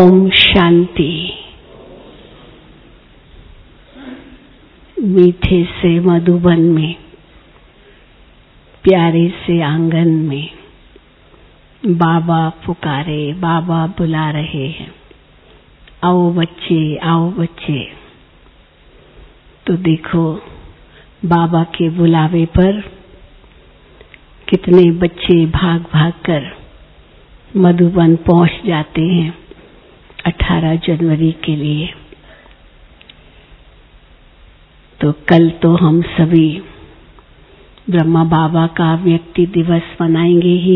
ओम शांति। मीठे से मधुबन में, प्यारे से आंगन में बाबा पुकारे, बाबा बुला रहे हैं, आओ बच्चे, आओ बच्चे। तो देखो बाबा के बुलावे पर कितने बच्चे भाग भाग कर मधुबन पहुंच जाते हैं 18 जनवरी के लिए। तो कल तो हम सभी ब्रह्मा बाबा का व्यक्ति दिवस मनाएंगे ही,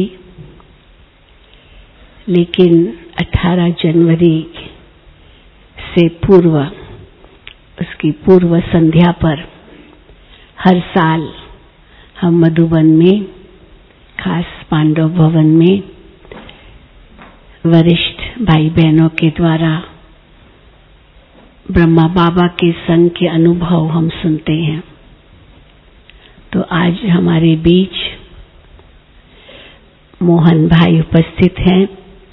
लेकिन 18 जनवरी से पूर्व, उसकी पूर्व संध्या पर हर साल हम मधुबन में, खास पांडव भवन में वरिष्ठ भाई बहनों के द्वारा ब्रह्मा बाबा के संग के अनुभव हम सुनते हैं। तो आज हमारे बीच मोहन भाई उपस्थित हैं।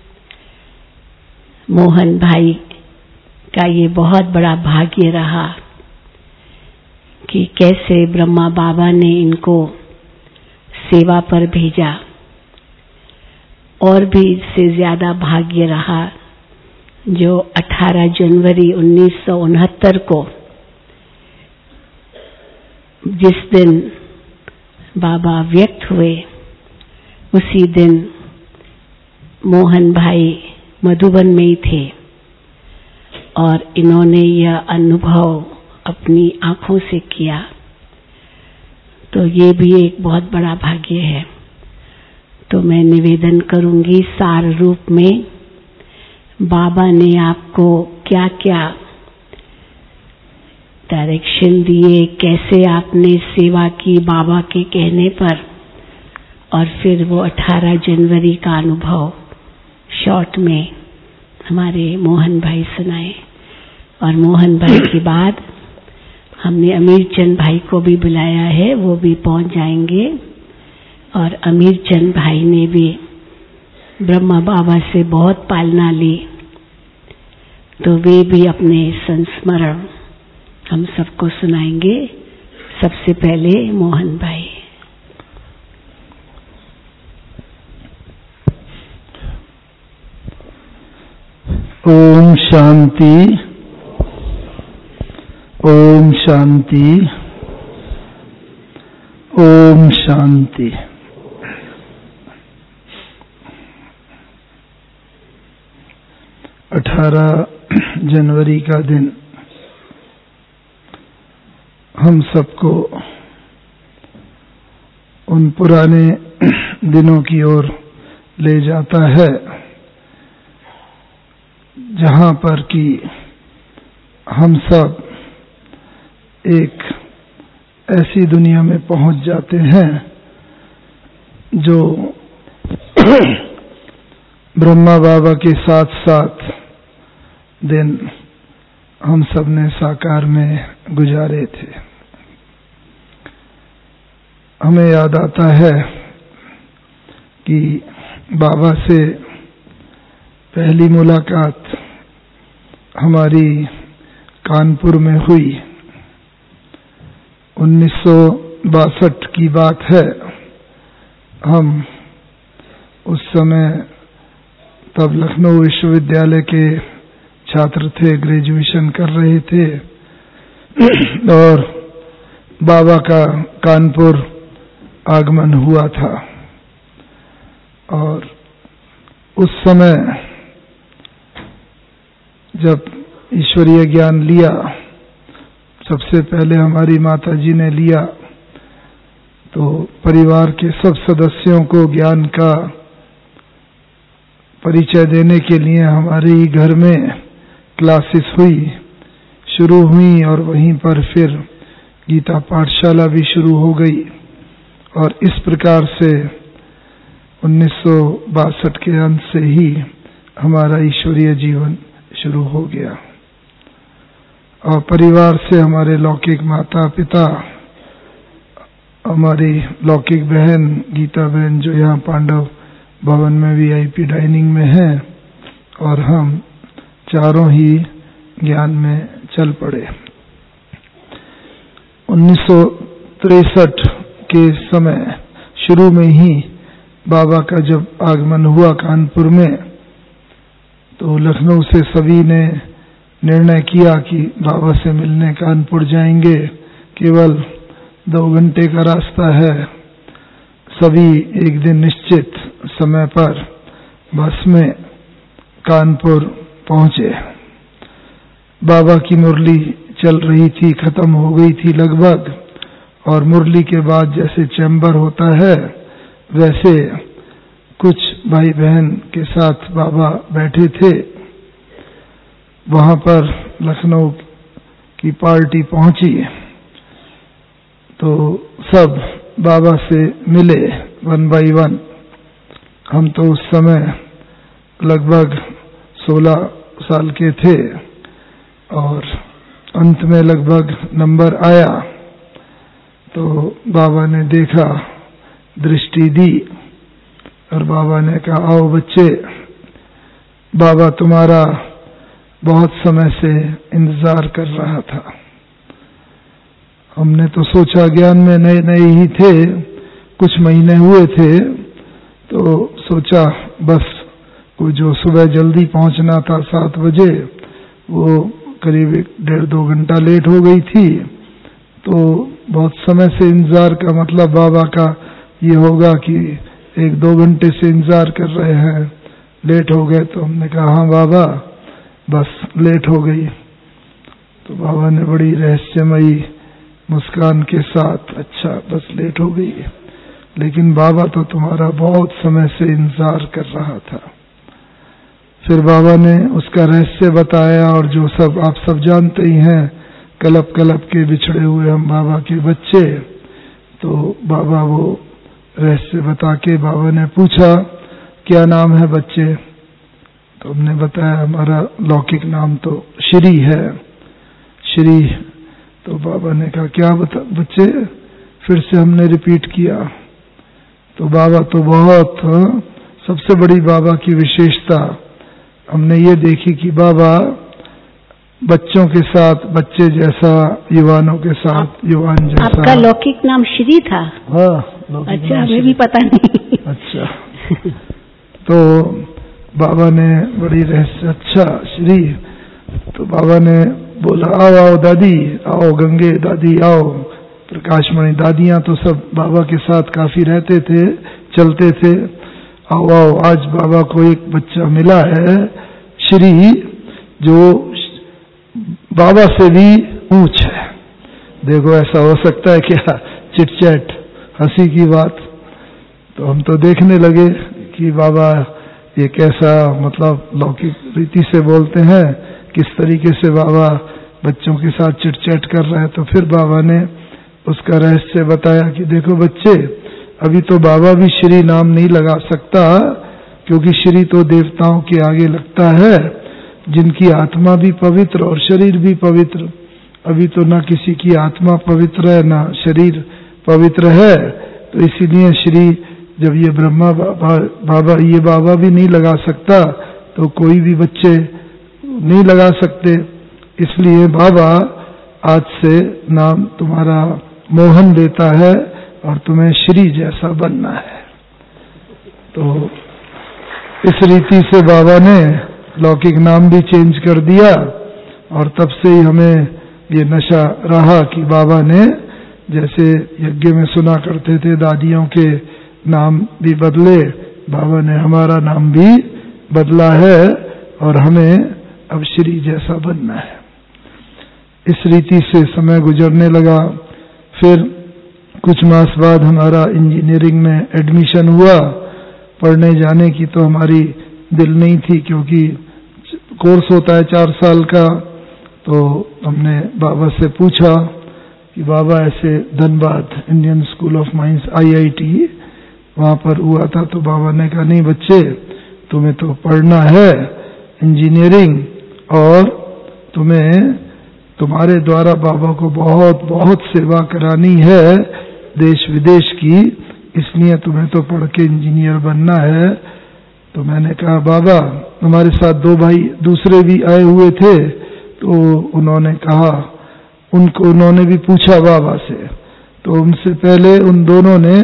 मोहन भाई का ये बहुत बड़ा भाग्य रहा कि कैसे ब्रह्मा बाबा ने इनको सेवा पर भेजा, और भी इससे ज्यादा भाग्य रहा जो 18 जनवरी 1969 को, जिस दिन बाबा व्यक्त हुए, उसी दिन मोहन भाई मधुबन में ही थे और इन्होंने यह अनुभव अपनी आंखों से किया। तो ये भी एक बहुत बड़ा भाग्य है। तो मैं निवेदन करूंगी सार रूप में बाबा ने आपको क्या क्या डायरेक्शन दिए, कैसे आपने सेवा की बाबा के कहने पर, और फिर वो 18 जनवरी का अनुभव शॉर्ट में हमारे मोहन भाई सुनाए। और मोहन भाई के बाद हमने अमीर चंद भाई को भी बुलाया है, वो भी पहुंच जाएंगे। और अमीर चंद भाई ने भी ब्रह्मा बाबा से बहुत पालना ली, तो वे भी अपने संस्मरण हम सबको सुनाएंगे। सबसे पहले मोहन भाई। ओम शांति, ओम शांति, ओम शांति। 18 जनवरी का दिन हम सबको उन पुराने दिनों की ओर ले जाता है जहां पर कि हम सब एक ऐसी दुनिया में पहुंच जाते हैं जो ब्रह्मा बाबा के साथ साथ दिन हम सब ने साकार में गुजारे थे। हमें याद आता है कि बाबा से पहली मुलाकात हमारी कानपुर में हुई। 1962 की बात है। हम उस समय तब लखनऊ विश्वविद्यालय के छात्र थे, ग्रेजुएशन कर रहे थे, और बाबा का कानपुर आगमन हुआ था। और उस समय जब ईश्वरीय ज्ञान लिया, सबसे पहले हमारी माता जी ने लिया, तो परिवार के सब सदस्यों को ज्ञान का परिचय देने के लिए हमारे ही घर में क्लासेस शुरू हुई, और वहीं पर फिर गीता पाठशाला भी शुरू हो गई। और इस प्रकार से 1962 के अंत से ही हमारा ईश्वरीय जीवन शुरू हो गया। और परिवार से हमारे लौकिक माता पिता, हमारी लौकिक बहन गीता बहन जो यहाँ पांडव भवन में VIP डाइनिंग में है, और हम चारों ही ज्ञान में चल पड़े। 1963 के समय शुरू में ही बाबा का जब आगमन हुआ कानपुर में, तो लखनऊ से सभी ने निर्णय किया कि बाबा से मिलने कानपुर जाएंगे। केवल 2 घंटे का रास्ता है। सभी एक दिन निश्चित समय पर बस में कानपुर पहुंचे। बाबा की मुरली चल रही थी, खत्म हो गई थी लगभग, और मुरली के बाद जैसे चैम्बर होता है वैसे कुछ भाई बहन के साथ बाबा बैठे थे। वहां पर लखनऊ की पार्टी पहुंची तो सब बाबा से मिले 1 by 1। हम तो उस समय लगभग 16 साल के थे और अंत में लगभग नंबर आया तो बाबा ने देखा, दृष्टि दी और बाबा ने कहा, आओ बच्चे, बाबा तुम्हारा बहुत समय से इंतजार कर रहा था। हमने तो सोचा, ज्ञान में नए नए ही थे, कुछ महीने हुए थे, तो सोचा बस वो जो सुबह जल्दी पहुंचना था 7 बजे, वो करीब 1.5-2 घंटा लेट हो गई थी। तो बहुत समय से इंतजार का मतलब बाबा का ये होगा कि 1-2 घंटे से इंतजार कर रहे हैं, लेट हो गए। तो हमने कहा, हाँ बाबा बस लेट हो गई। तो बाबा ने बड़ी रहस्यमयी मुस्कान के साथ, अच्छा बस लेट हो गई, लेकिन बाबा तो तुम्हारा बहुत समय से इंतजार कर रहा था। फिर बाबा ने उसका रहस्य बताया, और जो सब आप सब जानते ही हैं, कलप कलप के बिछड़े हुए हम बाबा के बच्चे। तो बाबा वो रहस्य बता के बाबा ने पूछा, क्या नाम है बच्चे? तो हमने बताया, हमारा लौकिक नाम तो श्री है। श्री। तो बाबा ने कहा, क्या बता बच्चे? फिर से हमने रिपीट किया। तो बाबा तो बहुत, सबसे बड़ी बाबा की विशेषता हमने ये देखी कि बाबा बच्चों के साथ बच्चे जैसा, युवानों के साथ युवान जैसा। आपका लौकिक नाम श्री था? हाँ। अच्छा, हमें भी पता नहीं। अच्छा। तो बाबा ने बड़ी रहस्य, अच्छा श्री। तो बाबा ने बोला, आओ आओ दादी, आओ गंगे दादी, आओ प्रकाशमणि। दादियां तो सब बाबा के साथ काफी रहते थे, चलते थे। आओ आओ, आज बाबा को एक बच्चा मिला है श्री, जो बाबा से भी ऊंच है। देखो ऐसा हो सकता है क्या? चिटचैट, हंसी की बात। तो हम तो देखने लगे कि बाबा ये कैसा, मतलब लौकिक रीति से बोलते हैं, किस तरीके से बाबा बच्चों के साथ चिटचैट कर रहे हैं। तो फिर बाबा ने उसका रहस्य बताया कि देखो बच्चे, अभी तो बाबा भी श्री नाम नहीं लगा सकता, क्योंकि श्री तो देवताओं के आगे लगता है, जिनकी आत्मा भी पवित्र और शरीर भी पवित्र। अभी तो ना किसी की आत्मा पवित्र है, ना शरीर पवित्र है। तो इसीलिए श्री, जब ये ब्रह्मा बाबा ये बाबा भी नहीं लगा सकता, तो कोई भी बच्चे नहीं लगा सकते। इसलिए बाबा आज से नाम तुम्हारा मोहन देता है और तुम्हें श्री जैसा बनना है। तो इस रीति से बाबा ने लौकिक नाम भी चेंज कर दिया, और तब से ही हमें ये नशा रहा कि बाबा ने, जैसे यज्ञ में सुना करते थे दादियों के नाम भी बदले, बाबा ने हमारा नाम भी बदला है और हमें अब श्री जैसा बनना है। इस रीति से समय गुजरने लगा। फिर कुछ मास बाद हमारा इंजीनियरिंग में एडमिशन हुआ। पढ़ने जाने की तो हमारी दिल नहीं थी, क्योंकि कोर्स होता है 4 साल का। तो हमने बाबा से पूछा कि बाबा ऐसे Dhanbad Indian school of mines IIT वहां पर हुआ था। तो बाबा ने कहा, नहीं बच्चे, तुम्हें तो पढ़ना है इंजीनियरिंग, और तुम्हें तुम्हारे द्वारा बाबा को बहुत बहुत सेवा करानी है देश विदेश की, इसलिए तुम्हें तो पढ़ के इंजीनियर बनना है। तो मैंने कहा बाबा, हमारे साथ 2 भाई दूसरे भी आए हुए थे, तो उन्होंने कहा, उन्होंने भी पूछा बाबा से। तो उनसे पहले उन दोनों ने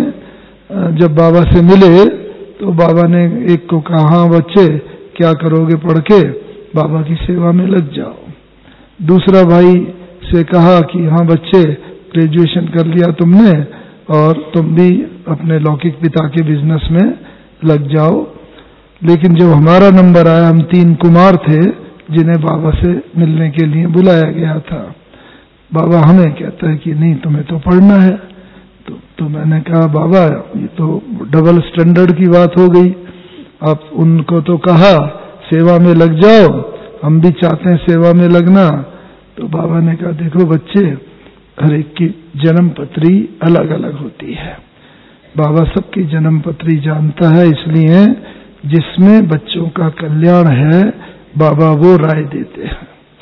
जब बाबा से मिले तो बाबा ने एक को कहा, हाँ बच्चे क्या करोगे पढ़ के, बाबा की सेवा में लग जाओ। दूसरा भाई से कहा कि हाँ बच्चे, ग्रेजुएशन कर लिया तुमने और तुम भी अपने लौकिक पिता के बिजनेस में लग जाओ। लेकिन जब हमारा नंबर आया, हम 3 कुमार थे जिन्हें बाबा से मिलने के लिए बुलाया गया था। बाबा हमें कहता है कि नहीं, तुम्हें तो पढ़ना है। तो मैंने कहा बाबा, ये तो डबल स्टैंडर्ड की बात हो गई। आप उनको तो कहा सेवा में लग जाओ, हम भी चाहते हैं सेवा में लगना। तो बाबा ने कहा देखो बच्चे, हर एक की जन्म पत्री अलग अलग होती है। बाबा सबकी जन्म पत्री जानता है, इसलिए जिसमें बच्चों का कल्याण है बाबा वो राय देते हैं।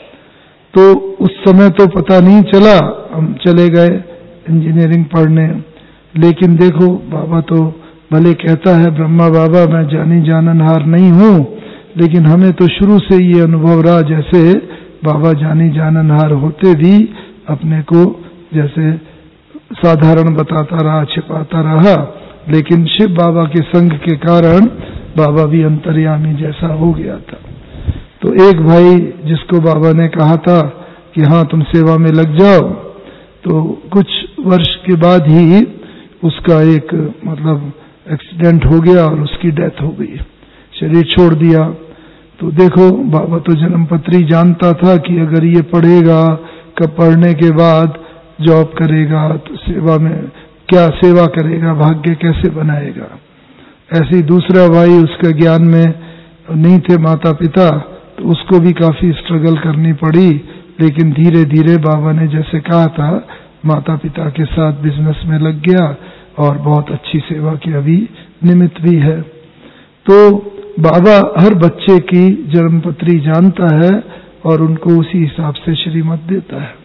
तो उस समय तो पता नहीं चला, हम चले गए इंजीनियरिंग पढ़ने। लेकिन देखो बाबा तो भले कहता है ब्रह्मा बाबा मैं जानी जाननहार नहीं हूँ, लेकिन हमें तो शुरू से ये अनुभव रहा जैसे बाबा जानी जाननहार होते भी अपने को जैसे साधारण बताता रहा, छिपाता रहा। लेकिन शिव बाबा के संग के कारण बाबा भी अंतर्यामी जैसा हो गया था। तो एक भाई जिसको बाबा ने कहा था कि हाँ तुम सेवा में लग जाओ, तो कुछ वर्ष के बाद ही उसका एक एक्सीडेंट हो गया और उसकी डेथ हो गई, शरीर छोड़ दिया। तो देखो बाबा तो जन्मपत्री जानता था कि अगर ये पढ़ेगा, कब पढ़ने के बाद जॉब करेगा तो सेवा में क्या सेवा करेगा, भाग्य कैसे बनाएगा। ऐसे ही दूसरा भाई, उसका ज्ञान में नहीं थे माता पिता, तो उसको भी काफी स्ट्रगल करनी पड़ी। लेकिन धीरे धीरे बाबा ने जैसे कहा था माता पिता के साथ बिजनेस में लग गया और बहुत अच्छी सेवा की अभी निमित्त भी है। तो बाबा हर बच्चे की जन्मपत्री जानता है और उनको उसी हिसाब से श्रीमत देता है।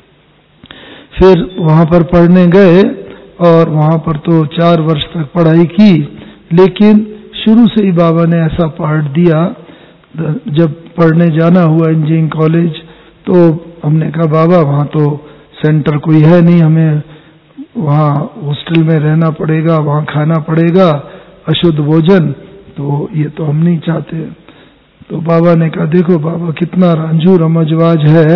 फिर वहां पर पढ़ने गए और वहां पर तो 4 वर्ष तक पढ़ाई की। लेकिन शुरू से ही बाबा ने ऐसा पाठ दिया, जब पढ़ने जाना हुआ इंजीनियरिंग कॉलेज, तो हमने कहा बाबा वहां तो सेंटर कोई है नहीं, हमें वहां हॉस्टल में रहना पड़ेगा, वहां खाना पड़ेगा अशुद्ध भोजन, तो ये तो हम नहीं चाहते। तो बाबा ने कहा देखो बाबा कितना रंझू रमजवाज है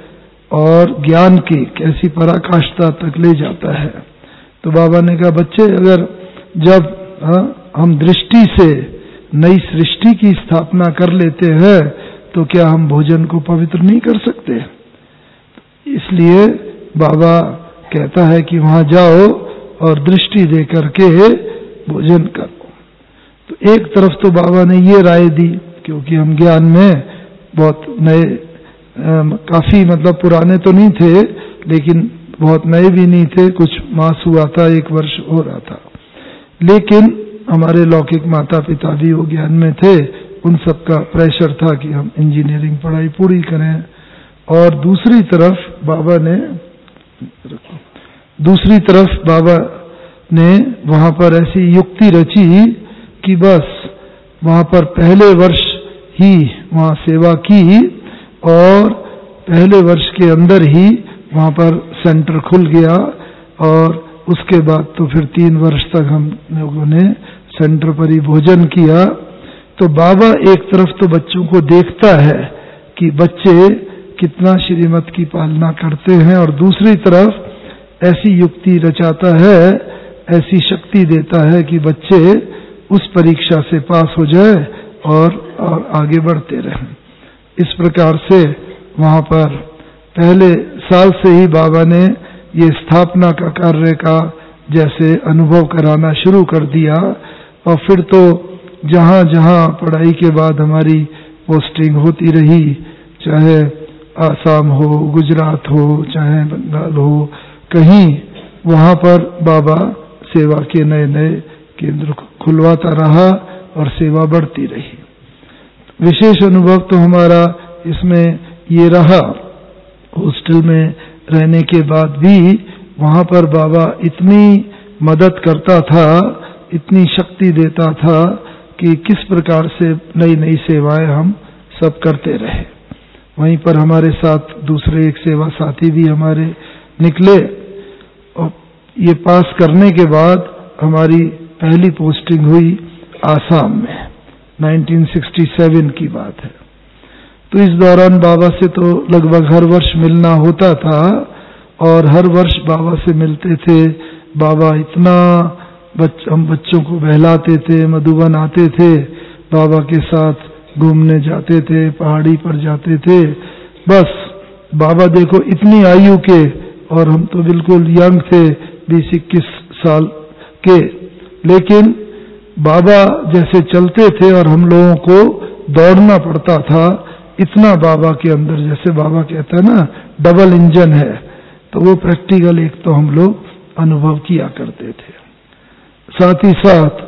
और ज्ञान की कैसी पराकाष्ठा तक ले जाता है। तो बाबा ने कहा बच्चे, अगर जब हम दृष्टि से नई सृष्टि की स्थापना कर लेते हैं तो क्या हम भोजन को पवित्र नहीं कर सकते। इसलिए बाबा कहता है कि वहां जाओ और दृष्टि दे करके भोजन करो। तो एक तरफ तो बाबा ने ये राय दी, क्योंकि हम ज्ञान में बहुत नए, काफी पुराने तो नहीं थे लेकिन बहुत नए भी नहीं थे, कुछ मास हुआ था, 1 वर्ष हो रहा था। लेकिन हमारे लौकिक माता पिता भी वो ज्ञान में थे, उन सब का प्रेशर था कि हम इंजीनियरिंग पढ़ाई पूरी करें। और दूसरी तरफ बाबा ने वहां पर ऐसी युक्ति रची कि बस वहां पर पहले वर्ष ही वहां सेवा की और पहले वर्ष के अंदर ही वहां पर सेंटर खुल गया। और उसके बाद तो फिर 3 वर्ष तक हम लोगों ने सेंटर पर ही भोजन किया। तो बाबा एक तरफ तो बच्चों को देखता है कि बच्चे कितना श्रीमत की पालना करते हैं, और दूसरी तरफ ऐसी युक्ति रचाता है, ऐसी शक्ति देता है कि बच्चे उस परीक्षा से पास हो जाए और आगे बढ़ते रहें। इस प्रकार से वहां पर पहले साल से ही बाबा ने ये स्थापना का कार्य का जैसे अनुभव कराना शुरू कर दिया। और फिर तो जहां जहां पढ़ाई के बाद हमारी पोस्टिंग होती रही, चाहे आसाम हो, गुजरात हो, चाहे बंगाल हो, कहीं वहां पर बाबा सेवा के नए नए केंद्र खुलवाता रहा और सेवा बढ़ती रही। विशेष अनुभव तो हमारा इसमें ये रहा, हॉस्टल में रहने के बाद भी वहां पर बाबा इतनी मदद करता था, इतनी शक्ति देता था कि किस प्रकार से नई नई सेवाएं हम सब करते रहे। वहीं पर हमारे साथ दूसरे एक सेवा साथी भी हमारे निकले और ये पास करने के बाद हमारी पहली पोस्टिंग हुई आसाम में, 1967 की बात है। तो इस दौरान बाबा से तो लगभग हर वर्ष मिलना होता था और हर वर्ष बाबा से मिलते थे। बाबा इतना हम बच्चों को बहलाते थे, मधुबन आते थे, बाबा के साथ घूमने जाते थे, पहाड़ी पर जाते थे। बस बाबा देखो इतनी आयु के और हम तो बिल्कुल यंग थे, 20-21 साल के, लेकिन बाबा जैसे चलते थे और हम लोगों को दौड़ना पड़ता था। इतना बाबा के अंदर, जैसे बाबा कहता है ना, डबल इंजन है। तो वो प्रैक्टिकल एक तो हम लोग अनुभव किया करते थे। साथ ही साथ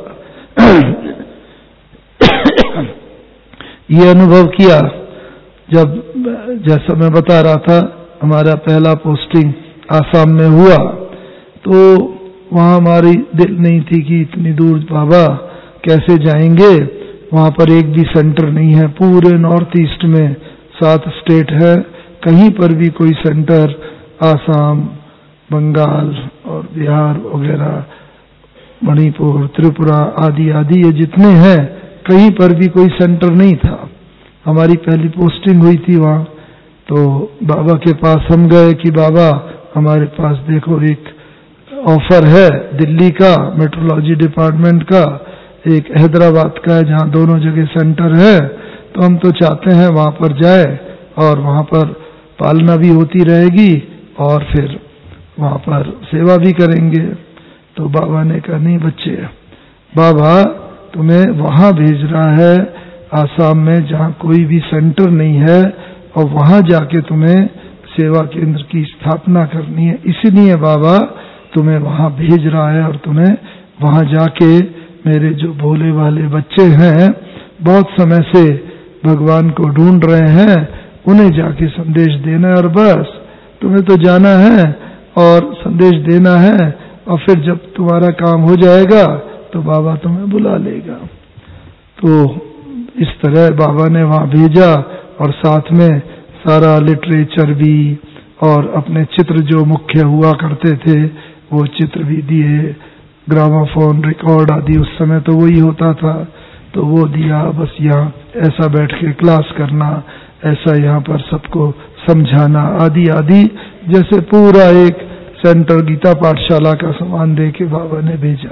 ये अनुभव किया जब, जैसा मैं बता रहा था, हमारा पहला पोस्टिंग आसाम में हुआ तो वहां हमारी दिल नहीं थी कि इतनी दूर बाबा कैसे जाएंगे। वहां पर एक भी सेंटर नहीं है, पूरे नॉर्थ ईस्ट में 7 स्टेट है, कहीं पर भी कोई सेंटर, आसाम, बंगाल और बिहार वगैरह, मणिपुर, त्रिपुरा आदि आदि ये जितने हैं, कहीं पर भी कोई सेंटर नहीं था। हमारी पहली पोस्टिंग हुई थी वहां। तो बाबा के पास हम गए कि बाबा हमारे पास देखो एक ऑफर है दिल्ली का, मेट्रोलॉजी डिपार्टमेंट का, एक हैदराबाद का है, जहां दोनों जगह सेंटर है। तो हम तो चाहते हैं वहां पर जाए और वहां पर पालना भी होती रहेगी और फिर वहां पर सेवा भी करेंगे। तो बाबा ने कहा नहीं बच्चे, बाबा तुम्हें वहां भेज रहा है आसाम में जहां कोई भी सेंटर नहीं है और वहां जाके तुम्हें सेवा केंद्र की स्थापना करनी है, इसीलिए बाबा तुम्हें वहां भेज रहा है और तुम्हें वहां जाके मेरे जो भोले वाले बच्चे हैं, बहुत समय से भगवान को ढूंढ रहे हैं, उन्हें जाके संदेश देना है। और बस तुम्हें तो जाना है और संदेश देना है और फिर जब तुम्हारा काम हो जाएगा तो बाबा तुम्हें बुला लेगा। तो इस तरह बाबा ने वहां भेजा और साथ में सारा लिटरेचर भी और अपने चित्र जो मुख्य हुआ करते थे वो चित्र भी दिए, ग्रामाफोन रिकॉर्ड आदि, उस समय तो वही होता था, तो वो दिया। बस यहाँ ऐसा बैठ के क्लास करना, ऐसा यहाँ पर सबको समझाना आदि आदि, जैसे पूरा एक सेंटर गीता पाठशाला का सामान दे के बाबा ने भेजा।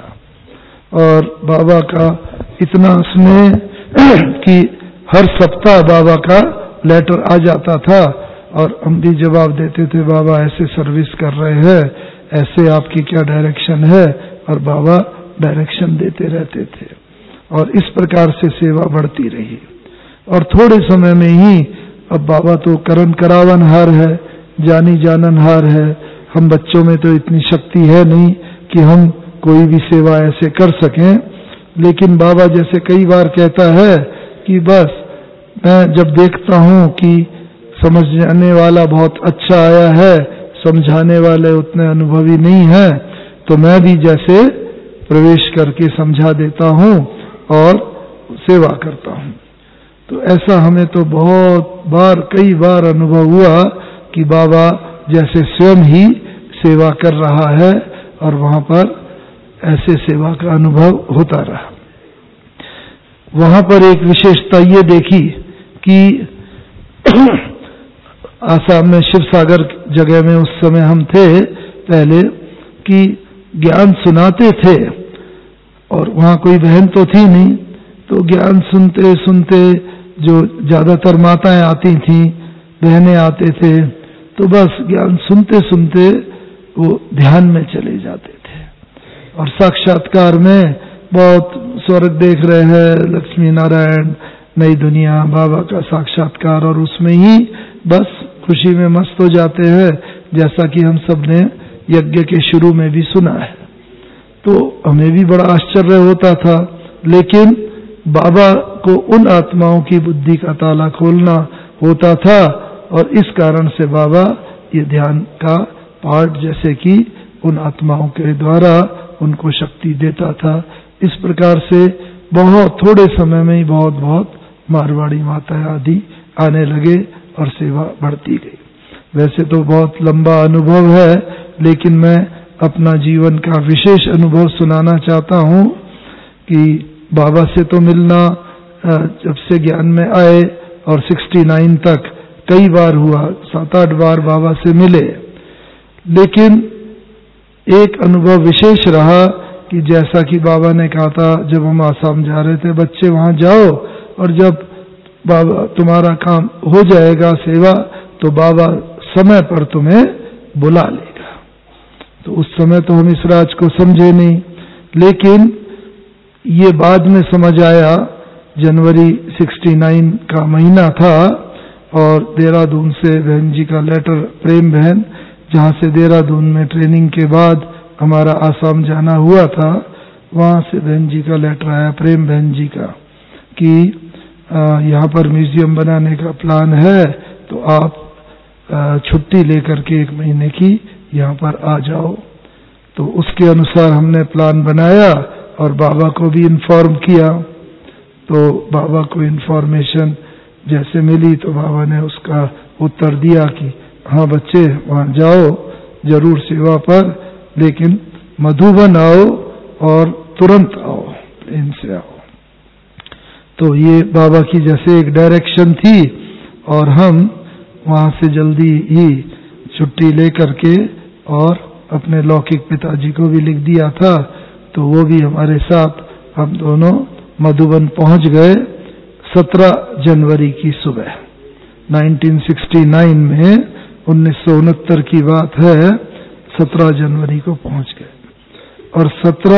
और बाबा का इतना स्नेह कि हर सप्ताह बाबा का लेटर आ जाता था और हम भी जवाब देते थे, बाबा ऐसे सर्विस कर रहे हैं, ऐसे आपकी क्या डायरेक्शन है, और बाबा डायरेक्शन देते रहते थे। और इस प्रकार से सेवा बढ़ती रही। और थोड़े समय में ही, अब बाबा तो करन करावनहार है, जानी जाननहार है, हम बच्चों में तो इतनी शक्ति है नहीं कि हम कोई भी सेवा ऐसे कर सकें। लेकिन बाबा जैसे कई बार कहता है कि बस मैं जब देखता हूं कि समझने वाला बहुत अच्छा आया है, समझाने वाले उतने अनुभवी नहीं है, तो मैं भी जैसे प्रवेश करके समझा देता हूं और सेवा करता हूं। तो ऐसा हमें तो बहुत बार, कई बार अनुभव हुआ कि बाबा जैसे स्वयं ही सेवा कर रहा है और वहां पर ऐसे सेवा का अनुभव होता रहा। वहां पर एक विशेषता ये देखी कि आसाम में शिव सागर जगह में उस समय हम थे पहले, कि ज्ञान सुनाते थे और वहां कोई बहन तो थी नहीं, तो ज्ञान सुनते सुनते जो ज्यादातर माताएं आती थीं, बहनें आते थे, तो बस ज्ञान सुनते सुनते वो ध्यान में चले जाते थे और साक्षात्कार में बहुत स्वर्ग देख रहे हैं, लक्ष्मी नारायण, नई दुनिया, बाबा का साक्षात्कार, और उसमें ही बस खुशी में मस्त हो जाते हैं, जैसा कि हम सब ने यज्ञ के शुरू में भी सुना है। तो हमें भी बड़ा आश्चर्य होता था, लेकिन बाबा को उन आत्माओं की बुद्धि का ताला खोलना होता था और इस कारण से बाबा ये ध्यान का पाठ जैसे कि उन आत्माओं के द्वारा उनको शक्ति देता था। इस प्रकार से बहुत थोड़े समय में ही बहुत बहुत मारवाड़ी माता आदि आने लगे और सेवा बढ़ती गई। वैसे तो बहुत लंबा अनुभव है, लेकिन मैं अपना जीवन का विशेष अनुभव सुनाना चाहता हूँ कि बाबा से तो मिलना जब से ज्ञान में आए और 69 तक कई बार हुआ, 7-8 बार बाबा से मिले, लेकिन एक अनुभव विशेष रहा कि जैसा कि बाबा ने कहा था जब हम आसाम जा रहे थे, बच्चे वहां जाओ और जब बाबा तुम्हारा काम हो जाएगा सेवा तो बाबा समय पर तुम्हें बुला लेगा। तो उस समय तो हम इस राज को समझे नहीं, लेकिन ये बाद में समझ आया। जनवरी 69 का महीना था और देहरादून से बहन जी का लेटर, प्रेम बहन जहाँ से देहरादून में ट्रेनिंग के बाद हमारा आसाम जाना हुआ था, वहाँ से बहन जी का लेटर आया, प्रेम बहन जी का, कि यहाँ पर म्यूजियम बनाने का प्लान है तो आप छुट्टी लेकर के 1 महीने की यहाँ पर आ जाओ। तो उसके अनुसार हमने प्लान बनाया और बाबा को भी इन्फॉर्म किया। तो बाबा को इन्फॉर्मेशन जैसे मिली तो बाबा ने उसका उत्तर दिया कि हाँ बच्चे वहाँ जाओ जरूर सेवा पर, लेकिन मधुबन आओ और तुरंत आओ, प्लेन से आओ। तो ये बाबा की जैसे एक डायरेक्शन थी और हम वहाँ से जल्दी ही छुट्टी लेकर के और अपने लौकिक पिताजी को भी लिख दिया था, तो वो भी हमारे साथ हम दोनों मधुबन पहुंच गए 17 जनवरी की सुबह 1969 में। 1969 की बात है, 17 जनवरी को पहुंच गए और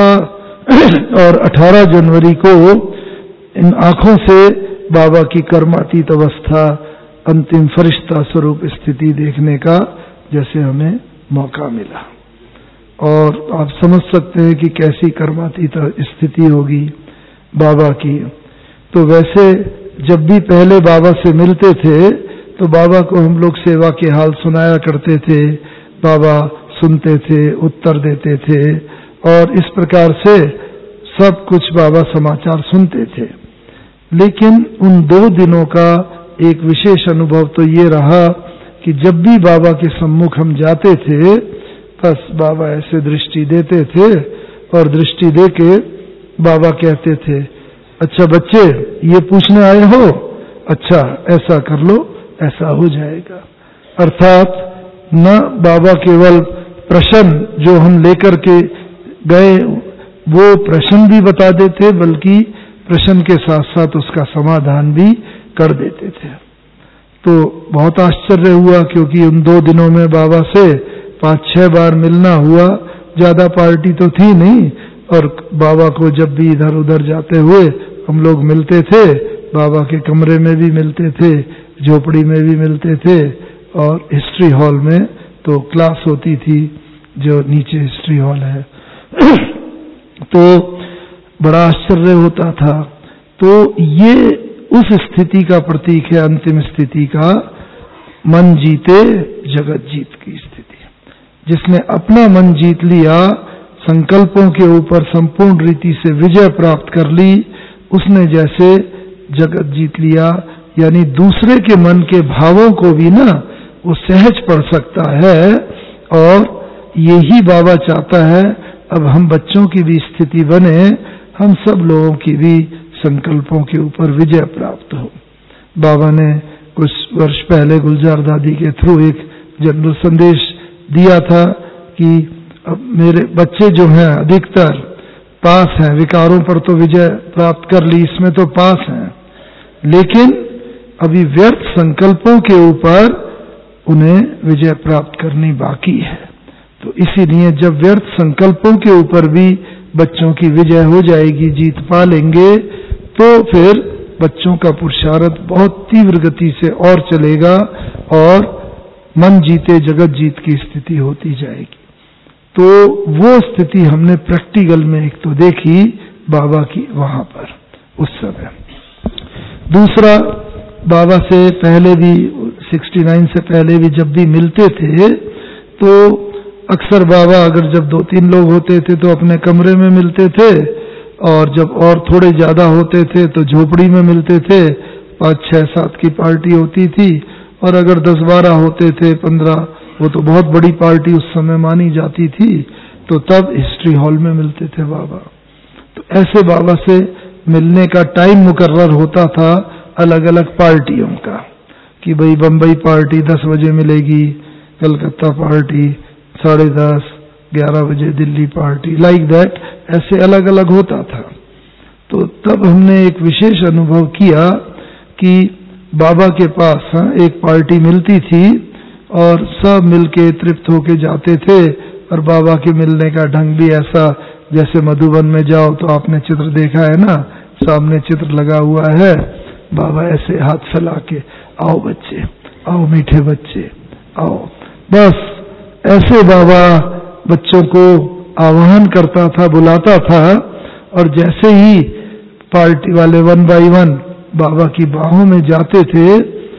17 और 18 जनवरी को इन आंखों से बाबा की कर्मातीत अवस्था, अंतिम फरिश्ता स्वरूप स्थिति देखने का जैसे हमें मौका मिला। और आप समझ सकते हैं कि कैसी कर्मातीत स्थिति होगी बाबा की। तो वैसे जब भी पहले बाबा से मिलते थे तो बाबा को हम लोग सेवा के हाल सुनाया करते थे, बाबा सुनते थे, उत्तर देते थे और इस प्रकार से सब कुछ बाबा समाचार सुनते थे। लेकिन उन 2 दिनों का एक विशेष अनुभव तो ये रहा कि जब भी बाबा के सम्मुख हम जाते थे बस बाबा ऐसे दृष्टि देते थे और दृष्टि देके बाबा कहते थे, अच्छा बच्चे ये पूछने आए हो, अच्छा ऐसा कर लो, ऐसा हो जाएगा। अर्थात न बाबा केवल प्रश्न जो हम लेकर के गए वो प्रश्न भी बता देते, बल्कि प्रश्न के साथ साथ उसका समाधान भी कर देते थे। तो बहुत आश्चर्य हुआ क्योंकि उन 2 दिनों में बाबा से 5-6 बार मिलना हुआ, ज्यादा पार्टी तो थी नहीं और बाबा को जब भी इधर उधर जाते हुए हम लोग मिलते थे, बाबा के कमरे में भी मिलते थे, झोपड़ी में भी मिलते थे और हिस्ट्री हॉल में तो क्लास होती थी जो नीचे हिस्ट्री हॉल है तो बड़ा आश्चर्य होता था। तो ये उस स्थिति का प्रतीक है, अंतिम स्थिति का, मन जीते जगत जीत की स्थिति। जिसने अपना मन जीत लिया, संकल्पों के ऊपर संपूर्ण रीति से विजय प्राप्त कर ली, उसने जैसे जगत जीत लिया। यानी दूसरे के मन के भावों को भी ना वो सहज पढ़ सकता है और यही बाबा चाहता है। अब हम बच्चों की भी स्थिति बने, हम सब लोगों की भी संकल्पों के ऊपर विजय प्राप्त हो। बाबा ने कुछ वर्ष पहले गुलजार दादी के थ्रू एक जनरल संदेश दिया था कि अब मेरे बच्चे जो हैं अधिकतर पास हैं, विकारों पर तो विजय प्राप्त कर ली, इसमें तो पास हैं, लेकिन अभी व्यर्थ संकल्पों के ऊपर उन्हें विजय प्राप्त करनी बाकी है। तो इसीलिए जब व्यर्थ संकल्पों के ऊपर भी बच्चों की विजय हो जाएगी, जीत पा लेंगे, तो फिर बच्चों का पुरुषार्थ बहुत तीव्र गति से और चलेगा और मन जीते जगत जीत की स्थिति होती जाएगी। तो वो स्थिति हमने प्रैक्टिकल में एक तो देखी बाबा की वहां पर उस समय। दूसरा, बाबा से पहले भी 69 से पहले भी जब भी मिलते थे तो अक्सर बाबा अगर जब 2-3 लोग होते थे तो अपने कमरे में मिलते थे और जब और थोड़े ज्यादा होते थे तो झोपड़ी में मिलते थे, 5, 6, 7 की पार्टी होती थी। और अगर 10, 12 होते थे, 15, वो तो बहुत बड़ी पार्टी उस समय मानी जाती थी, तो तब हिस्ट्री हॉल में मिलते थे बाबा। तो ऐसे बाबा से मिलने का टाइम मुकर्रर होता था अलग अलग पार्टियों का, कि भाई बम्बई पार्टी 10 बजे मिलेगी, कलकत्ता पार्टी 10:30, 11 बजे दिल्ली पार्टी, लाइक दैट, ऐसे अलग अलग होता था। तो तब हमने एक विशेष अनुभव किया कि बाबा के पास एक पार्टी मिलती थी और सब मिलके तृप्त होके जाते थे। और बाबा के मिलने का ढंग भी ऐसा, जैसे मधुबन में जाओ तो आपने चित्र देखा है ना, सामने चित्र लगा हुआ है, बाबा ऐसे हाथ फैला के, आओ बच्चे, आओ मीठे बच्चे, आओ। बस ऐसे बाबा बच्चों को आह्वान करता था, बुलाता था, और जैसे ही पार्टी वाले 1 by 1 बाबा की बाहों में जाते थे,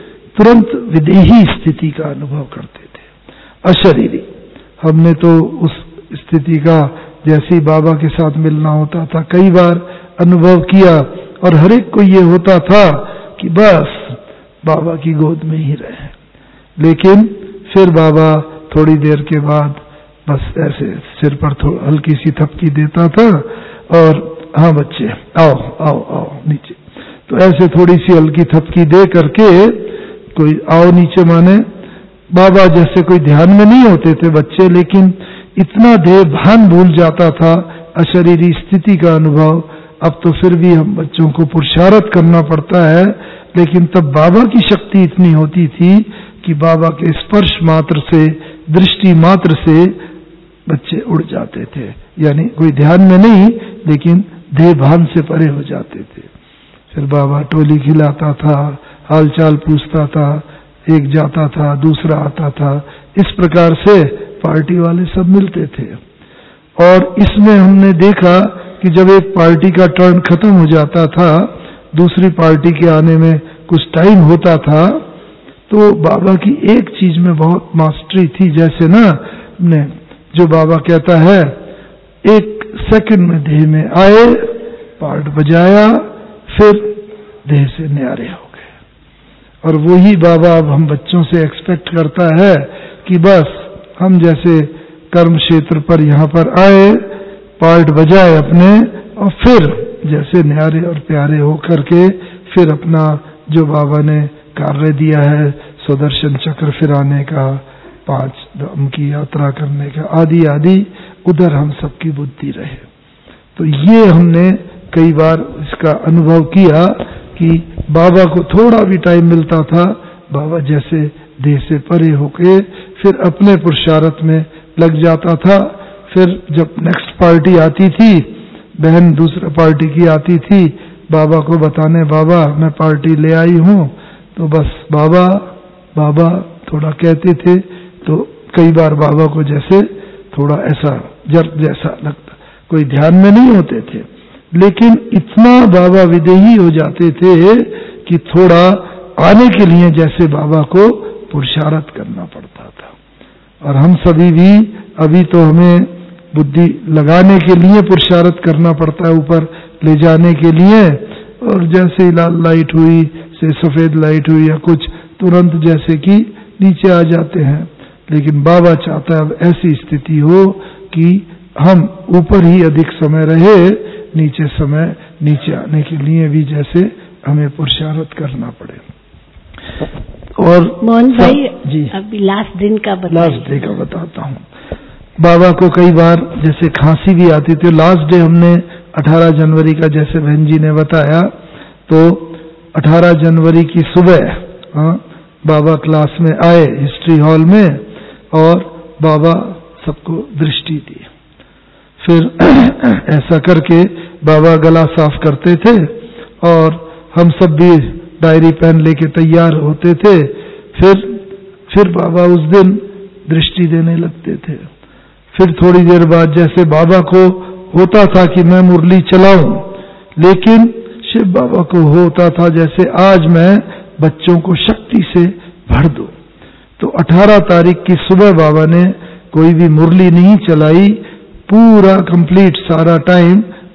तुरंत विदेही स्थिति का अनुभव करते थे, अशरीरी। हमने तो उस स्थिति का जैसे ही बाबा के साथ मिलना होता था कई बार अनुभव किया, और हर एक को ये होता था कि बस बाबा की गोद में ही रहे। लेकिन फिर बाबा थोड़ी देर के बाद बस ऐसे सिर पर हल्की सी थपकी देता था, और हाँ बच्चे आओ आओ आओ नीचे। तो ऐसे थोड़ी सी हल्की थपकी दे करके, कोई आओ नीचे माने, बाबा जैसे कोई ध्यान में नहीं होते थे बच्चे, लेकिन इतना देह भान भूल जाता था, अशरीरी स्थिति का अनुभव। अब तो फिर भी हम बच्चों को पुरुषार्थ करना पड़ता है, लेकिन तब बाबा की शक्ति इतनी होती थी कि बाबा के स्पर्श मात्र से, दृष्टि मात्र से बच्चे उड़ जाते थे। यानी कोई ध्यान में नहीं, लेकिन देह भान से परे हो जाते थे। फिर बाबा टोली खिलाता था, हालचाल पूछता था, एक जाता था, दूसरा आता था, इस प्रकार से पार्टी वाले सब मिलते थे। और इसमें हमने देखा कि जब एक पार्टी का टर्न खत्म हो जाता था, दूसरी पार्टी के आने में कुछ टाइम होता था, तो बाबा की एक चीज में बहुत मास्टरी थी। जैसे ना ने जो बाबा कहता है, 1 सेकंड में देह में आए, पार्ट बजाया, फिर देह से न्यारे हो गए। और वही बाबा अब हम बच्चों से एक्सपेक्ट करता है कि बस हम जैसे कर्म क्षेत्र पर यहाँ पर आए, पार्ट बजाए अपने, और फिर जैसे न्यारे और प्यारे होकर के फिर अपना जो बाबा ने कार्य दिया है, सुदर्शन चक्र फिराने का, 5 धाम की यात्रा करने का, आदि आदि, उधर हम सबकी बुद्धि रहे। तो ये हमने कई बार इसका अनुभव किया कि बाबा को थोड़ा भी टाइम मिलता था, बाबा जैसे देह से परे होके फिर अपने पुरुषार्थ में लग जाता था। फिर जब नेक्स्ट पार्टी आती थी, बहन दूसरा पार्टी की आती थी, बाबा को बताने, बाबा मैं पार्टी ले आई हूँ, तो बस बाबा बाबा थोड़ा कहते थे। तो कई बार बाबा को जैसे थोड़ा ऐसा जर्क जैसा लगता, कोई ध्यान में नहीं होते थे, लेकिन इतना बाबा विदेही हो जाते थे कि थोड़ा आने के लिए जैसे बाबा को पुरुषार्थ करना पड़ता था। और हम सभी भी अभी तो हमें बुद्धि लगाने के लिए पुरुषार्थ करना पड़ता है, ऊपर ले जाने के लिए। और जैसे ही लाल लाइट हुई से सफेद लाइट हुई या कुछ, तुरंत जैसे कि नीचे आ जाते हैं। लेकिन बाबा चाहता है अब ऐसी स्थिति हो कि हम ऊपर ही अधिक समय रहे, नीचे आने के लिए भी जैसे हमें पुरुषार्थ करना पड़े। और मोहन भाई जी, अभी लास्ट दिन का लास्ट डे का बताता हूँ। बाबा को कई बार जैसे खांसी भी आती थी। लास्ट डे हमने 18 जनवरी का, जैसे बहन जी ने बताया, तो 18 जनवरी की सुबह बाबा क्लास में आए हिस्ट्री हॉल में, और बाबा सबको दृष्टि दी। फिर ऐसा करके बाबा गला साफ करते थे, और हम सब भी डायरी पेन लेके तैयार होते थे। फिर बाबा उस दिन दृष्टि देने लगते थे। फिर थोड़ी देर बाद जैसे बाबा को होता था कि मैं मुरली चलाऊं, लेकिन शिव बाबा को होता था जैसे आज मैं बच्चों को शक्ति से भर दूं। तो 18 तारीख की सुबह बाबा ने कोई भी मुरली नहीं चलाई, पूरा कंप्लीट सारा टाइम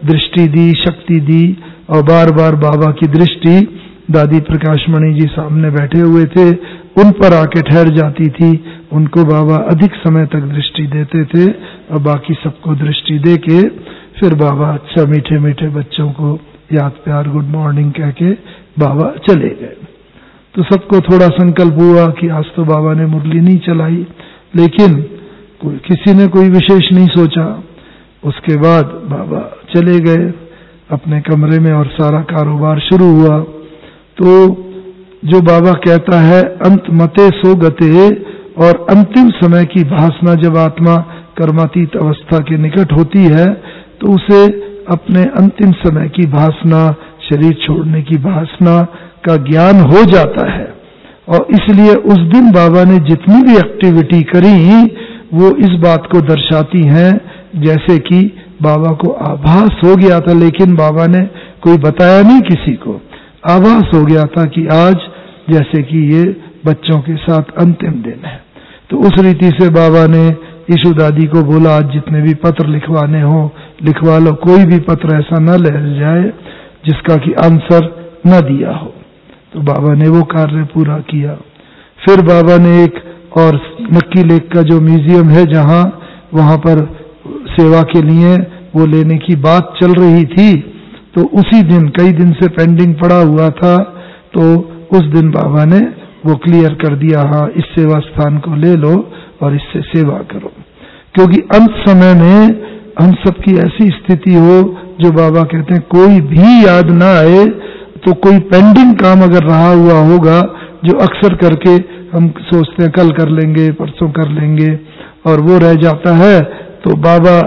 दृष्टि दी, शक्ति दी, और बार बार बाबा की दृष्टि दादी प्रकाशमणि जी सामने बैठे हुए थे उन पर आके ठहर जाती थी। उनको बाबा अधिक समय तक दृष्टि देते थे और बाकी सबको दृष्टि देके फिर बाबा अच्छा मीठे मीठे बच्चों को याद प्यार गुड मॉर्निंग कह के बाबा चले गए। तो सबको थोड़ा संकल्प हुआ कि आज तो बाबा ने मुरली नहीं चलाई, लेकिन किसी ने कोई विशेष नहीं सोचा। उसके बाद बाबा चले गए अपने कमरे में और सारा कारोबार शुरू हुआ। तो जो बाबा कहता है अंत मते सो गते, और अंतिम समय की भासना जब आत्मा कर्मातीत अवस्था के निकट होती है तो उसे अपने अंतिम समय की भासना, शरीर छोड़ने की भासना का ज्ञान हो जाता है। और इसलिए उस दिन बाबा ने जितनी भी एक्टिविटी करी वो इस बात को दर्शाती हैं जैसे कि बाबा को आभास हो गया था, लेकिन बाबा ने कोई बताया नहीं किसी को। आभास हो गया था कि आज जैसे कि ये बच्चों के साथ अंतिम दिन है। तो उस रीति से बाबा ने यीशु दादी को बोला आज जितने भी पत्र लिखवाने हो लिखवा लो, कोई भी पत्र ऐसा न ले जाए जिसका कि आंसर न दिया हो। तो बाबा ने वो कार्य पूरा किया। फिर बाबा ने एक और नक्की लेक का जो म्यूजियम है जहाँ वहाँ पर सेवा के लिए वो लेने की बात चल रही थी, तो उसी दिन कई दिन से पेंडिंग पड़ा हुआ था, तो उस दिन बाबा ने वो क्लियर कर दिया, हाँ इस सेवा स्थान को ले लो और इससे सेवा करो। क्योंकि अंत समय में हम सबकी ऐसी स्थिति हो जो बाबा कहते हैं कोई भी याद ना आए, तो कोई पेंडिंग काम अगर रहा हुआ होगा जो अक्सर करके हम सोचते हैं कल कर लेंगे परसों कर लेंगे और वो रह जाता है, तो बाबा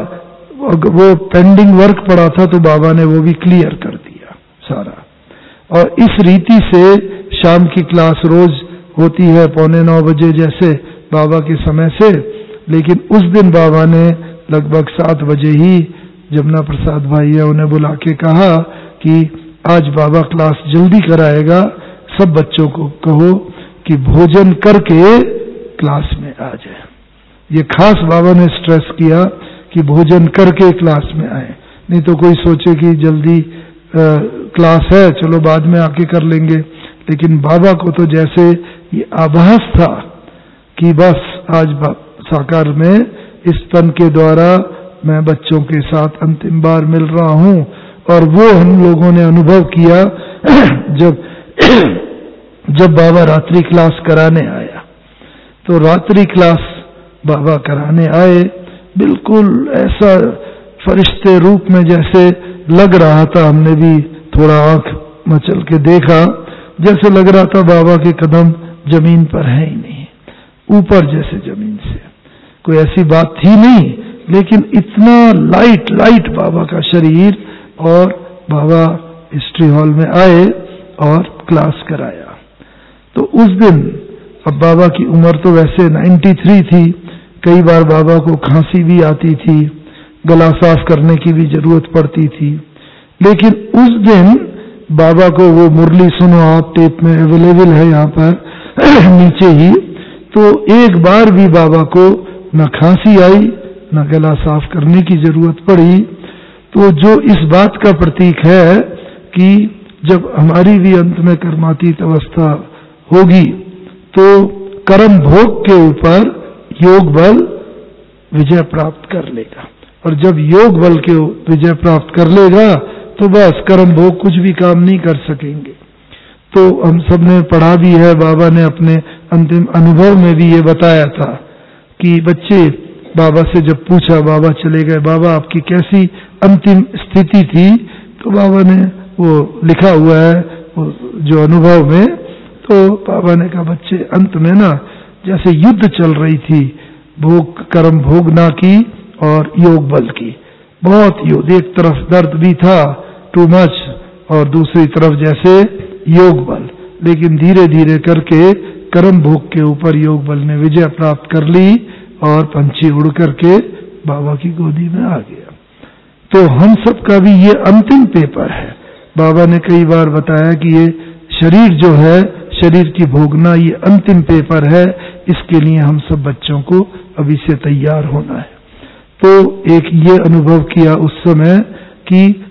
वो पेंडिंग वर्क पड़ा था तो बाबा ने वो भी क्लियर कर दिया सारा। और इस रीति से शाम की क्लास रोज होती है 8:45 बजे जैसे बाबा के समय से, लेकिन उस दिन बाबा ने लगभग 7 बजे ही जमुना प्रसाद भाई है उन्हें बुला के कहा कि आज बाबा क्लास जल्दी कराएगा, सब बच्चों को कहो कि भोजन करके क्लास में आ जाए। ये खास बाबा ने स्ट्रेस किया कि भोजन करके क्लास में आए, नहीं तो कोई सोचे कि जल्दी क्लास है चलो बाद में आके कर लेंगे। लेकिन बाबा को तो जैसे ये आभास था कि बस आज साकार में इस तन के द्वारा मैं बच्चों के साथ अंतिम बार मिल रहा हूँ, और वो हम लोगों ने अनुभव किया जब बाबा रात्रि क्लास कराने आया। तो रात्रि क्लास बाबा कराने आए, बिल्कुल ऐसा फरिश्ते रूप में जैसे लग रहा था, हमने भी थोड़ा आंख मचल के देखा, जैसे लग रहा था बाबा के कदम जमीन पर है ही नहीं, ऊपर जैसे जमीन से। कोई ऐसी बात थी नहीं, लेकिन इतना लाइट बाबा का शरीर, और बाबा हिस्ट्री हॉल में आए और क्लास कराया। तो उस दिन, अब बाबा की उम्र तो वैसे 93 थी, कई बार बाबा को खांसी भी आती थी, गला साफ करने की भी जरूरत पड़ती थी, लेकिन उस दिन बाबा को वो मुरली सुनो आप टेप में अवेलेबल है यहाँ पर नीचे ही, तो एक बार भी बाबा को न खांसी आई न गला साफ करने की जरूरत पड़ी। तो जो इस बात का प्रतीक है कि जब हमारी भी अंत में कर्मातीत अवस्था होगी तो कर्म भोग के ऊपर योग बल विजय प्राप्त कर लेगा, और जब योग बल के विजय प्राप्त कर लेगा तो बस कर्म भोग कुछ भी काम नहीं कर सकेंगे। तो हम सब ने पढ़ा भी है, बाबा ने अपने अंतिम अनुभव में भी ये बताया था कि बच्चे बाबा से जब पूछा, बाबा चले गए, बाबा आपकी कैसी अंतिम स्थिति थी, तो बाबा ने वो लिखा हुआ है वो जो अनुभव में, तो बाबा ने कहा बच्चे अंत में ना जैसे युद्ध चल रही थी, भोग कर्म भोगना की और योग बल की, बहुत युद्ध, एक तरफ दर्द भी था टू मच और दूसरी तरफ जैसे योग बल, लेकिन धीरे धीरे करके कर्म भोग के ऊपर योग बल ने विजय प्राप्त कर ली और पंछी उड़ करके बाबा की गोदी में आ गया। तो हम सब का भी ये अंतिम पेपर है। बाबा ने कई बार बताया कि ये शरीर जो है, शरीर की भोगना, ये अंतिम पेपर है, इसके लिए हम सब बच्चों को अभी से तैयार होना है। तो एक ये अनुभव किया उस समय कि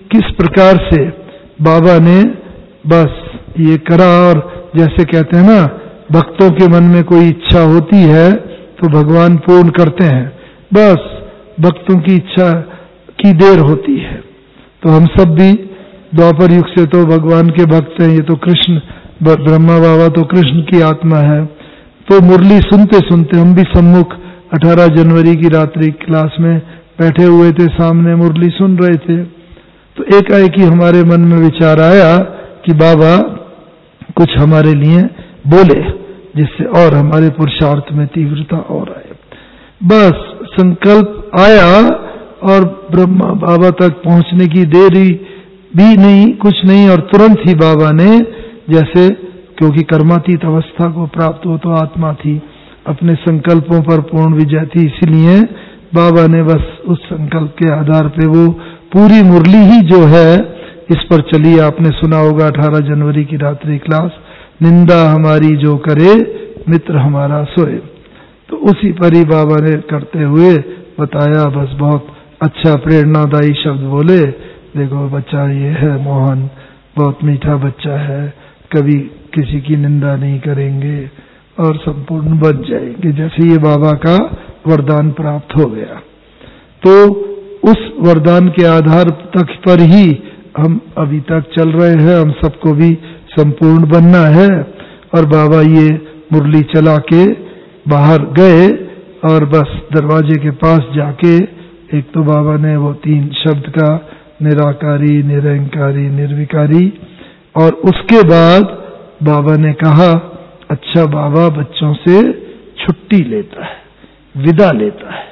किस प्रकार से बाबा ने बस ये करा। और जैसे कहते हैं ना, भक्तों के मन में कोई इच्छा होती है तो भगवान पूर्ण करते हैं। बस भक्तों की इच्छा की देर होती है। तो हम सब भी द्वापर युग से तो भगवान के भक्त हैं। ये तो कृष्ण, ब्रह्मा बाबा तो कृष्ण की आत्मा है। तो मुरली सुनते सुनते हम भी सम्मुख 18 जनवरी की रात्रि क्लास में बैठे हुए थे, सामने मुरली सुन रहे थे। तो एकाएक ही हमारे मन में विचार आया कि बाबा कुछ हमारे लिए बोले, जिससे और हमारे पुरुषार्थ में तीव्रता और आए। बस संकल्प आया और ब्रह्मा बाबा तक पहुंचने की देरी भी नहीं, कुछ नहीं, और तुरंत ही बाबा ने जैसे, क्योंकि कर्मातीत अवस्था को प्राप्त हो तो आत्मा थी, अपने संकल्पों पर पूर्ण विजय थी, इसलिए बाबा ने बस उस संकल्प के आधार पे वो पूरी मुरली ही जो है इस पर चली। आपने सुना होगा 18 जनवरी की रात्रि क्लास, निंदा हमारी जो करे मित्र हमारा सोए। तो उसी पर ही बाबा ने करते हुए बताया। बस बहुत अच्छा प्रेरणादायी शब्द बोले, देखो बच्चा ये है मोहन, बहुत मीठा बच्चा है, कभी किसी की निंदा नहीं करेंगे और संपूर्ण बच जाएंगे, जैसे ये बाबा का वरदान प्राप्त हो गया। तो उस वरदान के आधार तक पर ही हम अभी तक चल रहे हैं। हम सबको भी संपूर्ण बनना है। और बाबा ये मुरली चला के बाहर गए और बस दरवाजे के पास जाके एक तो बाबा ने वो 3 शब्द का, निराकारी, निरंकारी, निर्विकारी, और उसके बाद बाबा ने कहा, अच्छा बाबा बच्चों से छुट्टी लेता है, विदा लेता है।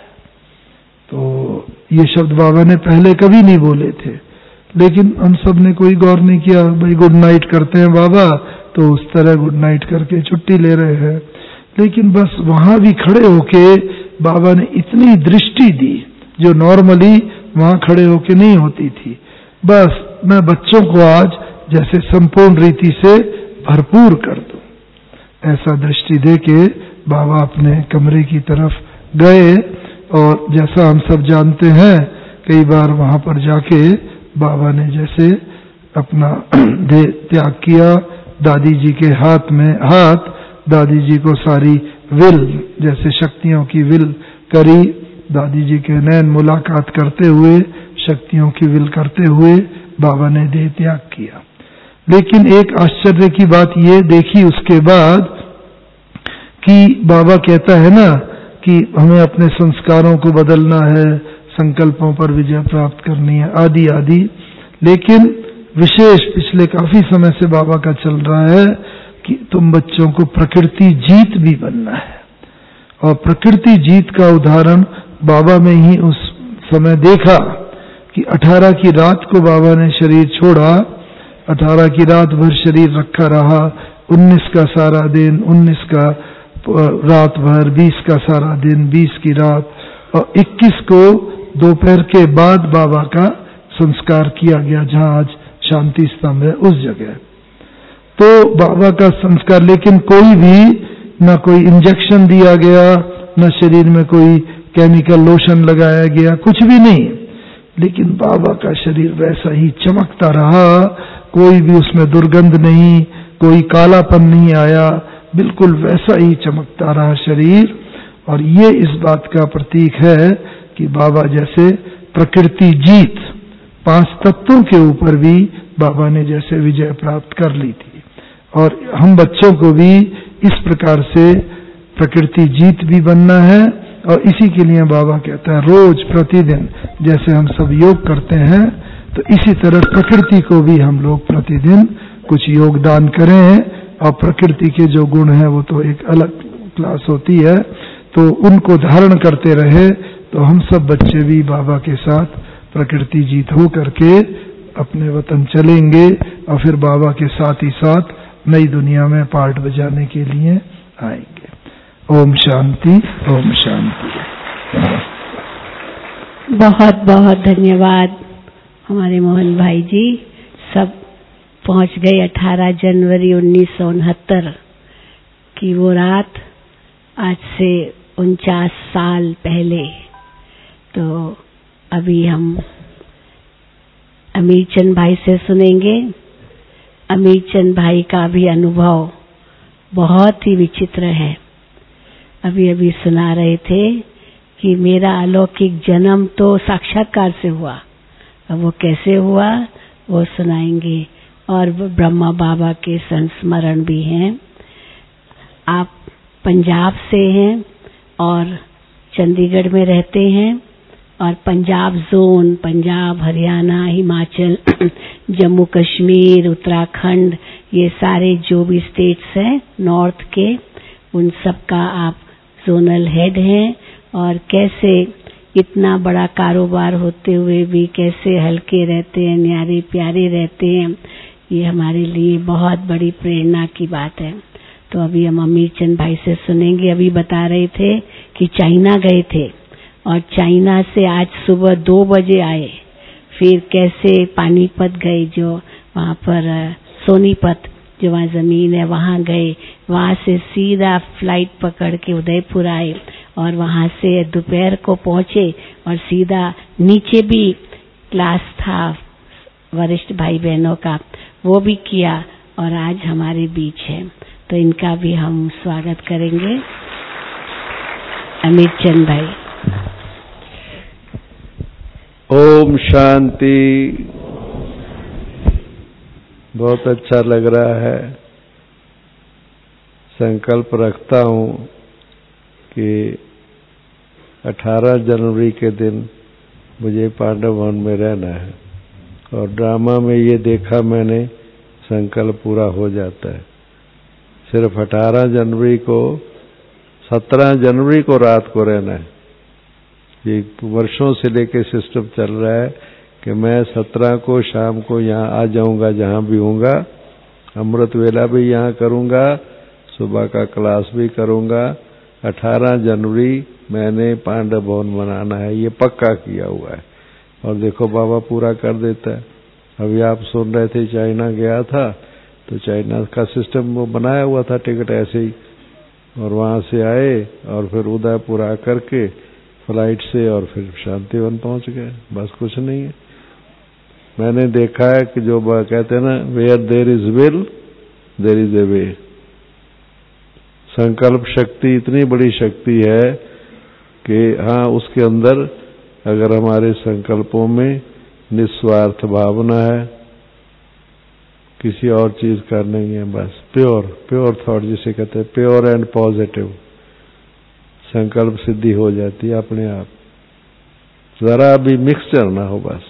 तो ये शब्द बाबा ने पहले कभी नहीं बोले थे, लेकिन हम सब ने कोई गौर नहीं किया। भाई गुड नाइट करते हैं बाबा, तो उस तरह गुड नाइट करके छुट्टी ले रहे हैं। लेकिन बस वहां भी खड़े होके बाबा ने इतनी दृष्टि दी जो नॉर्मली वहां खड़े होके नहीं होती थी। बस मैं बच्चों को आज जैसे संपूर्ण रीति से भरपूर कर दूं, ऐसा दृष्टि देके बाबा अपने कमरे की तरफ गए। और जैसा हम सब जानते हैं, कई बार वहां पर जाके बाबा ने जैसे अपना देह त्याग किया, दादी जी के हाथ में हाथ, दादी जी को सारी विल, जैसे शक्तियों की विल करी, दादी जी के नैन मुलाकात करते हुए, शक्तियों की विल करते हुए बाबा ने देह त्याग किया। लेकिन एक आश्चर्य की बात ये देखी उसके बाद कि बाबा कहता है ना कि हमें अपने संस्कारों को बदलना है, संकल्पों पर विजय प्राप्त करनी है, आदि आदि। लेकिन विशेष पिछले काफी समय से बाबा का चल रहा है कि तुम बच्चों को प्रकृति जीत भी बनना है। और प्रकृति जीत का उदाहरण बाबा में ही उस समय देखा कि 18 की रात को बाबा ने शरीर छोड़ा, 18 की रात भर शरीर रखा रहा, 19 का सारा दिन, 19 का रात भर, 20 का सारा दिन, 20 की रात, और 21 को दोपहर के बाद बाबा का संस्कार किया गया, जहां आज शांति स्तंभ है उस जगह। तो बाबा का संस्कार, लेकिन कोई भी न कोई इंजेक्शन दिया गया, न शरीर में कोई केमिकल लोशन लगाया गया, कुछ भी नहीं। लेकिन बाबा का शरीर वैसा ही चमकता रहा, कोई भी उसमें दुर्गंध नहीं, कोई कालापन नहीं आया, बिल्कुल वैसा ही चमकता रहा शरीर। और ये इस बात का प्रतीक है कि बाबा जैसे प्रकृति जीत 5 तत्वों के ऊपर भी बाबा ने जैसे विजय प्राप्त कर ली थी। और हम बच्चों को भी इस प्रकार से प्रकृति जीत भी बनना है। और इसी के लिए बाबा कहता है रोज प्रतिदिन, जैसे हम सब योग करते हैं, तो इसी तरह प्रकृति को भी हम लोग प्रतिदिन कुछ योगदान करें। और प्रकृति के जो गुण हैं वो तो एक अलग क्लास होती है, तो उनको धारण करते रहे, तो हम सब बच्चे भी बाबा के साथ प्रकृति जीत हो करके अपने वतन चलेंगे और फिर बाबा के साथ ही साथ नई दुनिया में पार्ट बजाने के लिए आएंगे। ओम शांति, ओम शांति। बहुत बहुत धन्यवाद हमारे मोहन भाई जी। सब पहुंच गए 18 जनवरी 1969 की वो रात, आज से 49 साल पहले। तो अभी हम अमीर चंद भाई से सुनेंगे। अमीर चंद भाई का भी अनुभव बहुत ही विचित्र है। अभी अभी सुना रहे थे कि मेरा अलौकिक जन्म तो साक्षात्कार से हुआ, अब वो कैसे हुआ वो सुनाएंगे। और ब्रह्मा बाबा के संस्मरण भी हैं। आप पंजाब से हैं और चंडीगढ़ में रहते हैं, और पंजाब जोन, पंजाब, हरियाणा, हिमाचल, जम्मू कश्मीर, उत्तराखंड, ये सारे जो भी स्टेट्स हैं नॉर्थ के, उन सब का आप जोनल हेड हैं। और कैसे इतना बड़ा कारोबार होते हुए भी कैसे हल्के रहते हैं, न्यारे प्यारे रहते हैं, ये हमारे लिए बहुत बड़ी प्रेरणा की बात है। तो अभी हम अमीर चंद भाई से सुनेंगे। अभी बता रहे थे कि चाइना गए थे और चाइना से आज सुबह 2 बजे आए, फिर कैसे पानीपत गए, जो वहाँ पर सोनीपत जो वहाँ जमीन है वहाँ गए, वहाँ से सीधा फ्लाइट पकड़ के उदयपुर आए और वहाँ से दोपहर को पहुँचे और सीधा नीचे भी क्लास था वरिष्ठ भाई बहनों का, वो भी किया और आज हमारे बीच है। तो इनका भी हम स्वागत करेंगे। अमित चंद भाई। ओम शांति। बहुत अच्छा लग रहा है। संकल्प रखता हूँ कि 18 जनवरी के दिन मुझे पांडव भवन में रहना है, और ड्रामा में ये देखा मैंने, संकल्प पूरा हो जाता है। सिर्फ 18 जनवरी को, 17 जनवरी को रात को रहना है। ये वर्षों से लेके सिस्टम चल रहा है कि मैं 17 को शाम को यहाँ आ जाऊंगा, जहाँ भी होऊंगा, अमृत वेला भी यहाँ करूंगा, सुबह का क्लास भी करूंगा। 18 जनवरी मैंने पांडव भवन मनाना है, ये पक्का किया हुआ है। और देखो बाबा पूरा कर देता है। अभी आप सुन रहे थे चाइना गया था, तो चाइना का सिस्टम वो बनाया हुआ था, टिकट ऐसे ही, और वहाँ से आए और फिर उदयपुर आकर के फ्लाइट से और फिर शांतिवन पहुँच गए। बस कुछ नहीं है। मैंने देखा है कि जो कहते हैं ना, where there is will there is a way. संकल्प शक्ति इतनी बड़ी शक्ति है कि हाँ, उसके अंदर अगर हमारे संकल्पों में निस्वार्थ भावना है, किसी और चीज का नहीं है, बस प्योर थॉट जिसे कहते हैं, प्योर एंड पॉजिटिव, संकल्प सिद्धि हो जाती है अपने आप। जरा भी मिक्सचर ना हो बस।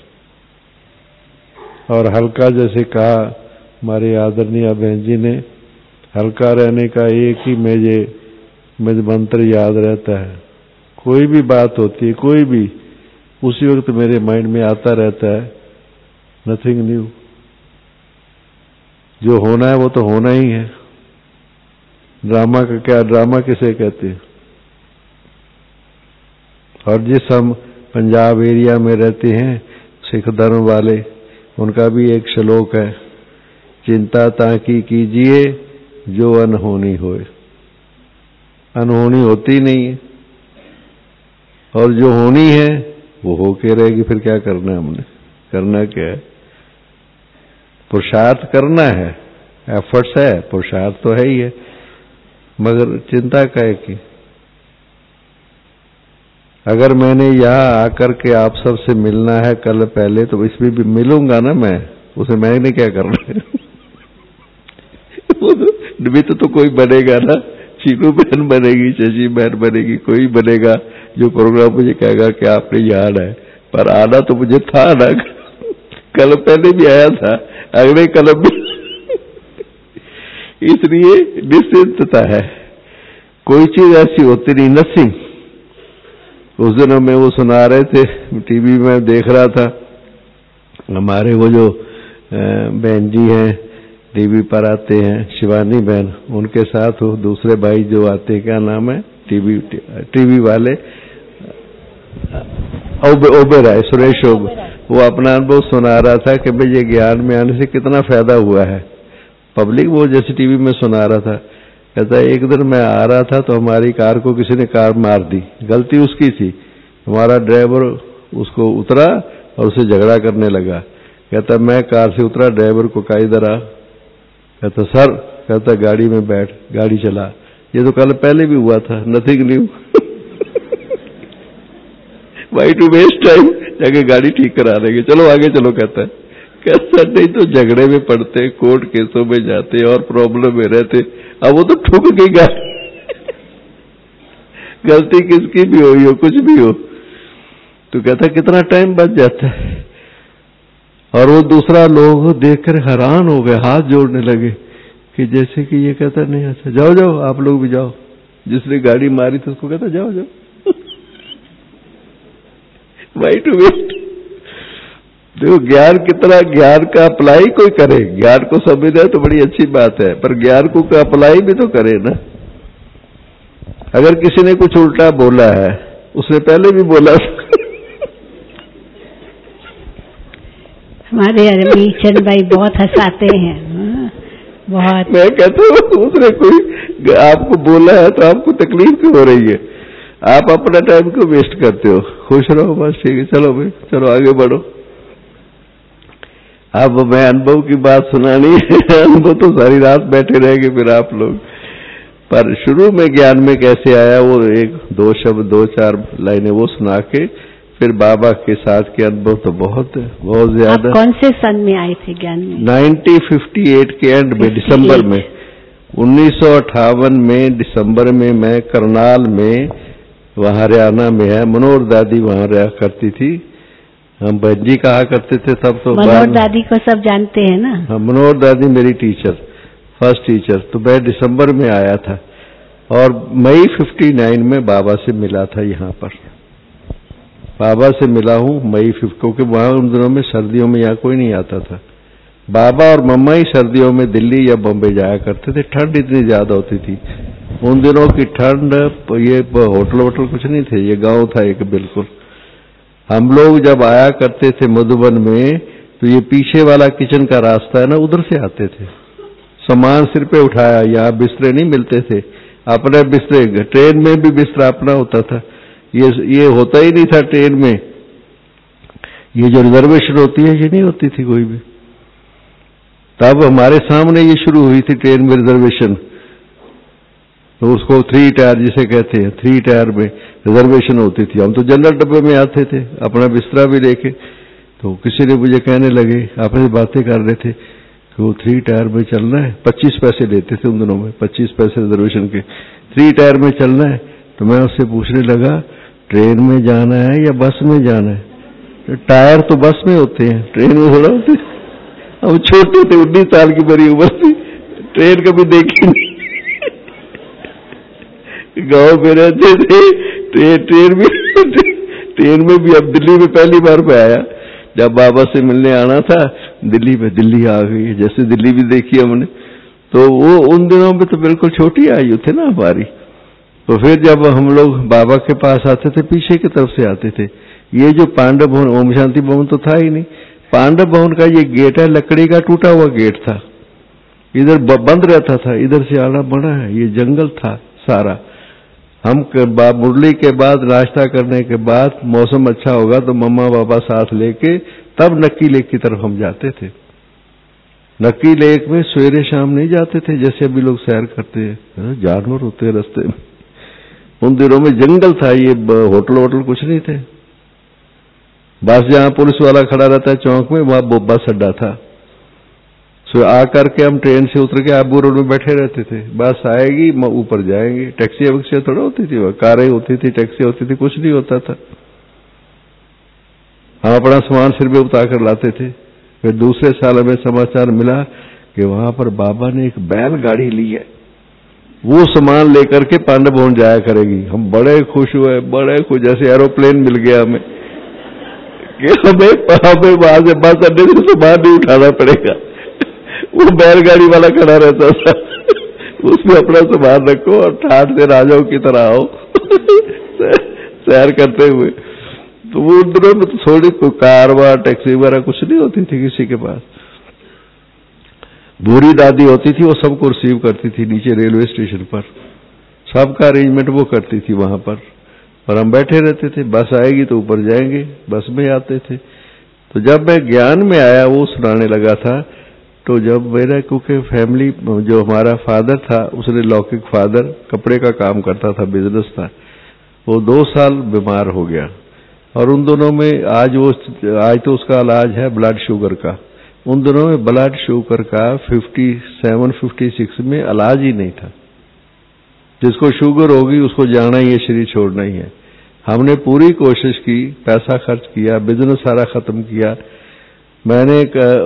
और हल्का, जैसे कहा हमारे आदरणीय बहन जी ने, हल्का रहने का एक ही मुझे मंत्र याद रहता है। कोई भी बात होती है, कोई भी, उसी वक्त मेरे माइंड में आता रहता है, नथिंग न्यू। जो होना है वो तो होना ही है। ड्रामा का क्या, ड्रामा किसे कहते हैं। और जिस हम पंजाब एरिया में रहते हैं, सिख धर्म वाले, उनका भी एक श्लोक है, चिंता ताकि कीजिए जो अनहोनी होए। अनहोनी होती नहीं है, और जो होनी है वो होके रहेगी। फिर क्या करना है हमने, करना क्या है, पुरुषार्थ करना है, एफर्ट्स है, पुरुषार्थ तो है ही है, मगर चिंता क्या है कि अगर मैंने यहाँ आकर के आप सबसे मिलना है कल पहले, तो इसमें भी मिलूंगा ना मैं, उसे मैंने क्या करना है। वो निमित्त तो कोई बनेगा ना, चीनू बहन बनेगी, शशि बहन बनेगी, कोई बनेगा जो प्रोग्राम मुझे कहेगा कि आपने यहाँ आना है। पर आना तो मुझे था ना, कल पहले भी आया था, अगले कल भी। इसलिए निश्चिंतता है, कोई चीज ऐसी होती नहीं, नथिंग। उस दिन हमें वो सुना रहे थे, टीवी में देख रहा था, हमारे वो जो बहन जी हैं टीवी पर आते हैं, शिवानी बहन, उनके साथ वो दूसरे भाई जो आते हैं, क्या नाम है, टीवी वाले, ओबेराय, सुरेश ओबेराय, वो अपना अनुभव सुना रहा था कि भाई ये ज्ञान में आने से कितना फायदा हुआ है। पब्लिक वो जैसे टीवी में सुना रहा था, कहता है एक दिन मैं आ रहा था तो हमारी कार को किसी ने कार मार दी, गलती उसकी थी। हमारा ड्राइवर उसको उतरा और उससे झगड़ा करने लगा। कहता मैं कार से उतरा, ड्राइवर को कहा इधर आ। कहता सर, कहता गाड़ी में बैठ, गाड़ी चला। ये तो कल पहले भी हुआ था, nothing new. Why to waste time, जाके गाड़ी ठीक करा लेंगे, चलो आगे चलो। कहता है नहीं तो झगड़े में पड़ते, कोर्ट केसों में जाते और प्रॉब्लम में रहते। अब वो तो ठुक गई गाड़ी। गलती किसकी भी हो कुछ भी हो, तो कहता कितना टाइम बच जाता है। और वो दूसरा लोग देखकर हैरान हो गए, हाथ जोड़ने लगे कि जैसे कि ये कहता नहीं अच्छा जाओ जाओ आप लोग भी जाओ। जिसने गाड़ी मारी थी उसको कहता जाओ जाओ। Why to waste. देखो ज्ञान कितना, ज्ञान का अप्लाई कोई करे, ज्ञान को समझे तो बड़ी अच्छी बात है, पर ज्ञान को अप्लाई भी तो करे ना। अगर किसी ने कुछ उल्टा बोला है, उसने पहले भी बोला। हमारे रमीचंद भाई बहुत हंसाते हैं, बहुत। मैं कहता हूँ उसने कोई आपको बोला है तो आपको तकलीफ क्यों हो रही है? आप अपना टाइम क्यों वेस्ट करते हो? खुश रहो बस, ठीक है, चलो भाई चलो आगे बढ़ो। अब मैं अनुभव की बात सुनानी है, अनुभव तो सारी रात बैठे रहेंगे फिर आप लोग। पर शुरू में ज्ञान में कैसे आया वो एक दो शब्द, दो चार लाइनें वो सुना के फिर बाबा के साथ के अनुभव तो बहुत ज्यादा। आप कौन से सन में आए थे ज्ञान में? 1958 के एंड में, दिसंबर में, 1958 में दिसंबर में मैं करनाल में, वहाँ हरियाणा में है, मनोहर दादी वहाँ रहा करती थी। हम बहन जी कहा करते थे तब तो। मनोहर दादी को सब जानते हैं ना? हाँ, मनोहर दादी मेरी टीचर, फर्स्ट टीचर। तो मैं दिसंबर में आया था और मई 59 में बाबा से मिला था। यहाँ पर बाबा से मिला हूँ मई 50, क्योंकि वहाँ उन दिनों में सर्दियों में यहाँ कोई नहीं आता था। बाबा और मम्मा ही सर्दियों में दिल्ली या बम्बई जाया करते थे, ठंड इतनी ज्यादा होती थी उन दिनों की। ठंड, ये होटल वोटल कुछ नहीं थे, ये गांव था एक बिल्कुल। हम लोग जब आया करते थे मधुबन में तो ये पीछे वाला किचन का रास्ता है ना, उधर से आते थे। सामान सिर पे उठाया, यहाँ बिस्तरे नहीं मिलते थे, अपने बिस्तरे, ट्रेन में भी बिस्तरा अपना होता था। ये होता ही नहीं था ट्रेन में, ये जो रिजर्वेशन होती है ये नहीं होती थी कोई भी। तब हमारे सामने ये शुरू हुई थी ट्रेन में रिजर्वेशन, तो उसको 3 टायर जिसे कहते हैं, 3 टायर में रिजर्वेशन होती थी। हम तो जनरल डब्बे में आते थे अपना बिस्तरा भी लेके। तो किसी ने मुझे कहने लगे, आपस बातें कर रहे थे कि वो 3 टायर में चलना है, 25 पैसे लेते थे उन दिनों में, 25 पैसे रिजर्वेशन के, 3 टायर में चलना है। तो मैं उससे पूछने लगा ट्रेन में जाना है या बस में जाना है? तो टायर तो बस में होते हैं, ट्रेन में थोड़ा होते। हम छोटे थे, 19 साल की बड़ी उम्र थी, ट्रेन कभी देखी नहीं। गांव में रहते थे, ट्रेन में भी अब दिल्ली में पहली बार पे आया। जब बाबा से मिलने आना था दिल्ली में, दिल्ली आ गई, जैसे दिल्ली भी देखी हमने। तो वो उन दिनों में तो बिल्कुल छोटी आयु थे ना हमारी। तो फिर जब हम लोग बाबा के पास आते थे पीछे की तरफ से आते थे। ये जो पांडव भवन, ओम शांति भवन तो था ही नहीं, पांडव भवन का ये गेट है, लकड़ी का टूटा हुआ गेट था, इधर बंद रहता था, इधर से आना बड़ा है, ये जंगल था सारा। हम मुरली के बाद, नाश्ता करने के बाद, मौसम अच्छा होगा तो मम्मा पापा साथ लेके तब नक्की लेक की तरफ हम जाते थे। नक्की लेक में सवेरे शाम नहीं जाते थे जैसे अभी लोग सैर करते हैं, जानवर होते हैं रास्ते में। उन दिनों में जंगल था, ये होटल वोटल कुछ नहीं थे। बस जहां पुलिस वाला खड़ा रहता है चौक में, वहां बस अड्डा था। सो आकर के हम ट्रेन से उतर के आबू रोड में बैठे रहते थे, बस आएगी ऊपर जाएंगे। टैक्सी वैक्सी थोड़ा होती थी, वह कारें होती थी, टैक्सी होती थी, कुछ नहीं होता था। हम अपना सामान सिर पे उतार कर लाते थे। फिर दूसरे साल हमें समाचार मिला कि वहां पर बाबा ने एक बैलगाड़ी ली है, वो सामान लेकर के पांडव भवन जाया करेगी। हम बड़े खुश हुए, बड़े खुश, जैसे एरोप्लेन मिल गया हमें कि हमें वहां से बस अड्डे से सामान नहीं उठाना पड़ेगा। वो बैलगाड़ी वाला खड़ा रहता था, उसमें अपना सामान रखो और ठाठ से राजाओं की तरह आओ सैर करते हुए। तो वो उन दिनों में तो थोड़ी कार व टैक्सी वगैरह कुछ नहीं होती थी किसी के पास। बूढ़ी दादी होती थी, वो सबको रिसीव करती थी नीचे रेलवे स्टेशन पर, सबका अरेंजमेंट वो करती थी वहां पर। और हम बैठे रहते थे, बस आएगी तो ऊपर जाएंगे, बस में आते थे। तो जब मैं ज्ञान में आया वो सुनाने लगा था, तो जब मेरा, क्योंकि फैमिली जो हमारा फादर था उसने लौकिक फादर कपड़े का काम करता था, बिजनेस था, वो 2 साल बीमार हो गया और उन दोनों में आज तो उसका इलाज है ब्लड शुगर का, उन दोनों में ब्लड शुगर का 57-56 में इलाज ही नहीं था। जिसको शुगर होगी उसको जाना ही है, शरीर छोड़ना ही है। हमने पूरी कोशिश की, पैसा खर्च किया, बिजनेस सारा खत्म किया। मैंने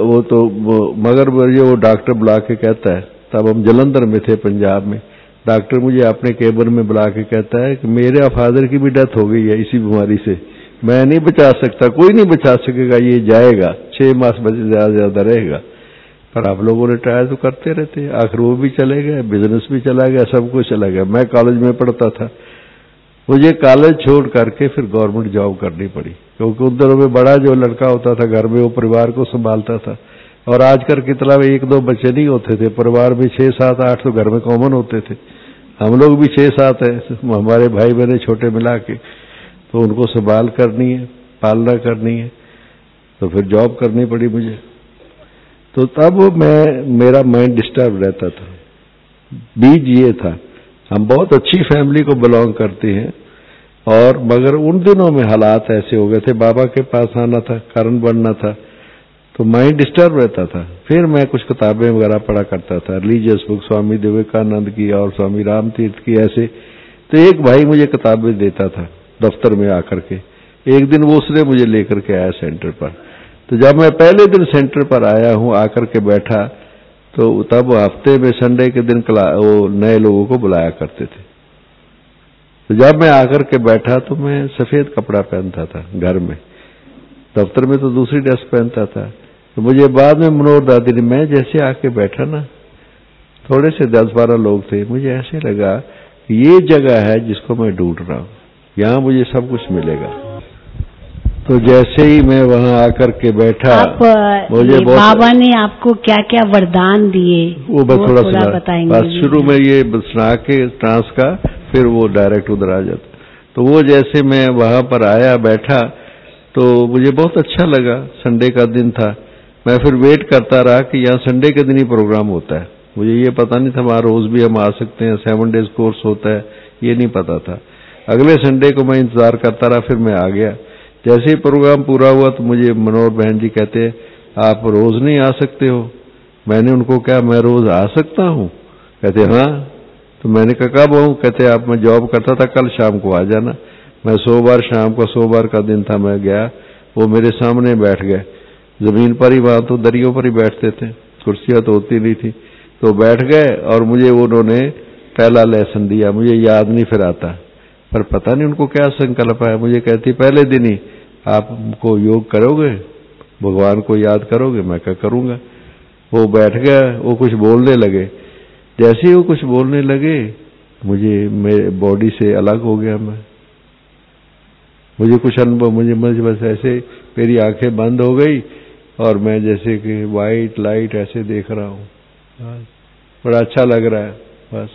मगर मुझे वो डॉक्टर बुला के कहता है, तब हम जलंधर में थे पंजाब में, डॉक्टर मुझे अपने केबिन में बुला के कहता है कि मेरे फादर की भी डेथ हो गई है इसी बीमारी से, मैं नहीं बचा सकता, कोई नहीं बचा सकेगा, ये जाएगा, 6 मास ज्यादा रहेगा। पर आप लोगों ने ट्राई तो करते रहते, आखिर वो भी चले गए, बिजनेस भी चला गया, सब कुछ चला गया। मैं कॉलेज में पढ़ता था, मुझे कॉलेज छोड़ करके फिर गवर्नमेंट जॉब करनी पड़ी, क्योंकि उन दिनों में बड़ा जो लड़का होता था घर में वो परिवार को संभालता था। और आजकल कितना 1-2 बच्चे नहीं होते थे, परिवार में 6-7-8 तो घर में कॉमन होते थे। हम लोग भी 6-7 हैं, हमारे भाई बहने छोटे मिला के, तो उनको संभाल करनी है, पालना करनी है, तो फिर जॉब करनी पड़ी मुझे। तो तब मेरा माइंड डिस्टर्ब रहता था। बीज ये था, हम बहुत अच्छी फैमिली को बिलोंग करते हैं, और मगर उन दिनों में हालात ऐसे हो गए थे, बाबा के पास आना था, कारण बनना था, तो माइंड डिस्टर्ब रहता था। फिर मैं कुछ किताबें वगैरह पढ़ा करता था, रिलीजियस बुक, स्वामी विवेकानंद की और स्वामी राम तीर्थ की, ऐसे। तो एक भाई मुझे किताबें देता था दफ्तर में आकर के। एक दिन वो उसने मुझे लेकर के आया सेंटर पर। तो जब मैं पहले दिन सेंटर पर आया हूँ, आकर के बैठा, तो तब हफ्ते में संडे के दिन वो नए लोगों को बुलाया करते थे। तो जब मैं आकर के बैठा तो मैं सफेद कपड़ा पहनता था घर में, दफ्तर में तो दूसरी ड्रेस पहनता था। तो मुझे बाद में मनोहर दादी ने, मैं जैसे आके बैठा ना, थोड़े से 10-12 लोग थे, मुझे ऐसे लगा कि ये जगह है जिसको मैं ढूंढ रहा हूँ, यहाँ मुझे सब कुछ मिलेगा। तो जैसे ही मैं वहाँ आकर के बैठा, मुझे बाबा ने आपको क्या क्या वरदान दिए वो मैं थोड़ा बताएंगे। बस शुरू में ये सुना के ट्रांस का, फिर वो डायरेक्ट उधर आ जाता। तो वो जैसे मैं वहाँ पर आया, बैठा, तो मुझे बहुत अच्छा लगा। संडे का दिन था, मैं फिर वेट करता रहा कि यहाँ संडे के दिन ही प्रोग्राम होता है। मुझे ये पता नहीं था वहाँ रोज भी हम आ सकते हैं, 7 डेज कोर्स होता है, ये नहीं पता था। अगले संडे को मैं इंतजार करता रहा, फिर मैं आ गया। जैसे ही प्रोग्राम पूरा हुआ तो मुझे मनोहर बहन जी कहते, आप रोज नहीं आ सकते हो। मैंने उनको कहा, मैं रोज आ सकता हूँ? कहते हाँ। तो मैंने कहा कब आऊँ? कहते आप, मैं जॉब करता था, कल शाम को आ जाना। मैं सोमवार शाम को, सोमवार का दिन था, मैं गया, वो मेरे सामने बैठ गए, जमीन पर ही, वहां तो दरियों पर ही बैठते थे, कुर्सियां तो होती नहीं थी, तो बैठ गए और मुझे उन्होंने पहला लेसन दिया। मुझे याद नहीं फिर आता, पर पता नहीं उनको क्या संकल्प है। मुझे कहती पहले दिन ही आपको योग करोगे, भगवान को याद करोगे? मैं क्या करूंगा। वो बैठ गया, वो कुछ बोलने लगे। जैसे ही वो कुछ बोलने लगे, मेरे बॉडी से अलग हो गया। मुझे कुछ अनुभव, मुझे बस ऐसे मेरी आंखें बंद हो गई और मैं जैसे कि वाइट लाइट ऐसे देख रहा हूँ, बड़ा अच्छा लग रहा है बस।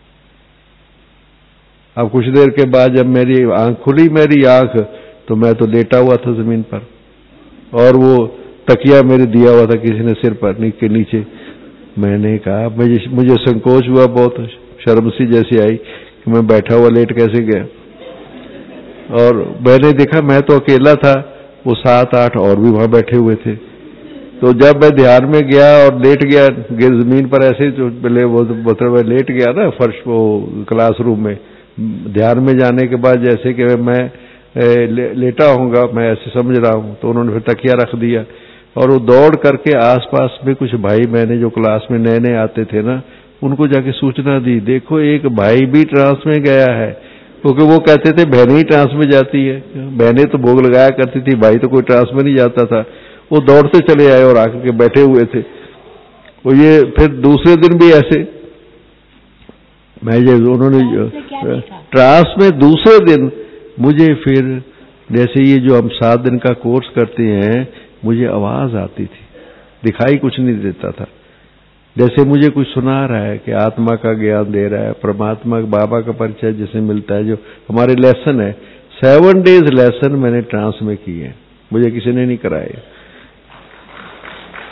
अब कुछ देर के बाद जब मेरी आंख खुली, मेरी आंख, तो मैं तो लेटा हुआ था जमीन पर, और वो तकिया मेरे दिया हुआ था किसी ने सिर पर के नीचे। मैंने कहा, मुझे संकोच हुआ, बहुत शर्म सी जैसी आई कि मैं बैठा हुआ लेट कैसे गया। और मैंने देखा मैं तो अकेला था, वो 7-8 और भी वहां बैठे हुए थे। तो जब मैं ध्यान में गया और लेट गया जमीन पर, ऐसे जो पहले वो मतलब लेट गया ना फर्श, वो क्लासरूम में, ध्यान में जाने के बाद जैसे कि मैं लेटा होऊंगा, मैं ऐसे समझ रहा हूँ, तो उन्होंने फिर तकिया रख दिया और वो दौड़ करके आसपास में कुछ भाई मैंने जो क्लास में नए नए आते थे ना, उनको जाके सूचना दी, देखो एक भाई भी ट्रांस में गया है। क्योंकि वो कहते थे बहनें ही ट्रांस में जाती है, बहनें तो भोग लगाया करती थी, भाई तो कोई ट्रांस में नहीं जाता था। वो दौड़ते चले आए और आकर के बैठे हुए थे। वो ये फिर दूसरे दिन भी ऐसे, मैं ये उन्होंने ट्रांस में दूसरे दिन मुझे फिर, जैसे ये जो हम 7 दिन का कोर्स करते हैं, मुझे आवाज आती थी, दिखाई कुछ नहीं देता था, जैसे मुझे कुछ सुना रहा है कि आत्मा का ज्ञान दे रहा है, परमात्मा बाबा का परिचय जिसे मिलता है, जो हमारे लेसन है। 7 डेज लेसन मैंने ट्रांस में किए, मुझे किसी ने नहीं कराए।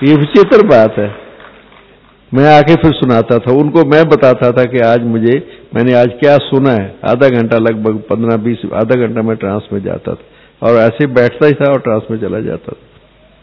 ये विचित्र बात है। मैं आके फिर सुनाता था उनको, मैं बताता था कि आज मैंने आज क्या सुना है। आधा घंटा, लगभग 15-20 आधा घंटा मैं ट्रांस में जाता था और ऐसे बैठता ही था और ट्रांस में चला जाता था।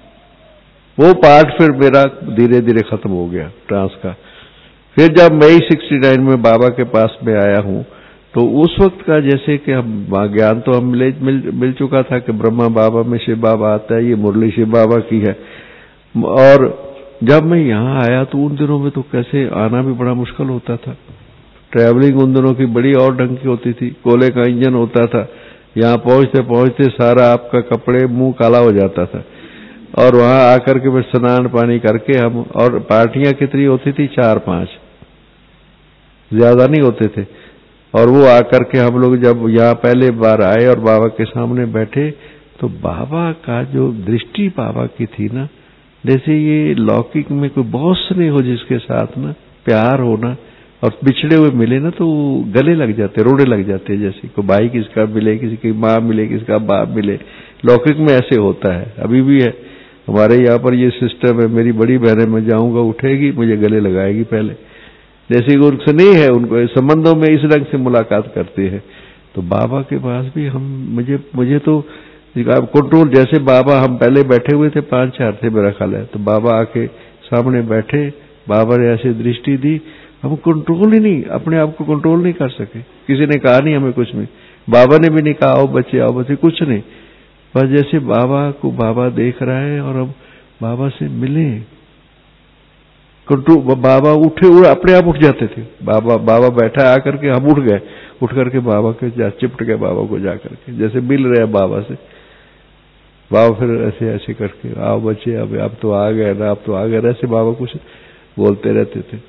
वो पार्ट फिर मेरा धीरे धीरे खत्म हो गया ट्रांस का। फिर जब मई 69 में बाबा के पास में आया हूं, तो उस वक्त का जैसे कि हम ज्ञान तो हम मिल चुका था कि ब्रह्मा बाबा में शिव बाबा आता है, ये मुरली शिव बाबा की है। और जब मैं यहाँ आया तो उन दिनों में तो कैसे आना भी बड़ा मुश्किल होता था। ट्रैवलिंग उन दिनों की बड़ी और ढंग की होती थी, कोयले का इंजन होता था। यहाँ पहुंचते पहुंचते सारा आपका कपड़े मुंह काला हो जाता था। और वहां आकर के फिर स्नान पानी करके हम, और पार्टियां कितनी होती थी, 4-5, ज्यादा नहीं होते थे। और वो आकर के हम लोग जब यहाँ पहले बार आए और बाबा के सामने बैठे, तो बाबा का जो दृष्टि बाबा की थी ना, जैसे ये लौकिक में कोई बॉस नहीं हो जिसके साथ ना प्यार होना, और बिछड़े हुए मिले ना तो गले लग जाते, रोने लग जाते। जैसे कोई भाई किसका मिले, किसी की माँ मिले, किसका बाप मिले, लौकिक में ऐसे होता है, अभी भी है हमारे यहाँ पर ये सिस्टम है। मेरी बड़ी बहनें, मैं जाऊंगा उठेगी, मुझे गले लगाएगी पहले, जैसे कि उनसे नहीं है, उनको संबंधों में इस ढंग से मुलाकात करते हैं। तो बाबा के पास भी हम, मुझे तो कंट्रोल, जैसे बाबा, हम पहले बैठे हुए थे 5-4 थे मेरा ख्याल है, तो बाबा आके सामने बैठे, बाबा ने ऐसी दृष्टि दी, हम कंट्रोल ही नहीं, अपने आप को कंट्रोल नहीं कर सके। किसी ने कहा नहीं हमें कुछ नहीं, बाबा ने भी नहीं कहा आओ बच्चे, कुछ नहीं। बस जैसे बाबा को बाबा देख रहा है और हम बाबा से मिले, कंट्रोल। बाबा उठे, अपने आप उठ जाते थे। बाबा बैठा आकर के, हम उठ गए, उठ करके बाबा के चिपट गए, बाबा को जाकर के जैसे मिल रहे हैं बाबा से। बाबा फिर ऐसे ऐसे करके, आओ बच्चे, अब तो आ गए ना, अब तो आ गए, ऐसे बाबा कुछ बोलते रहते थे।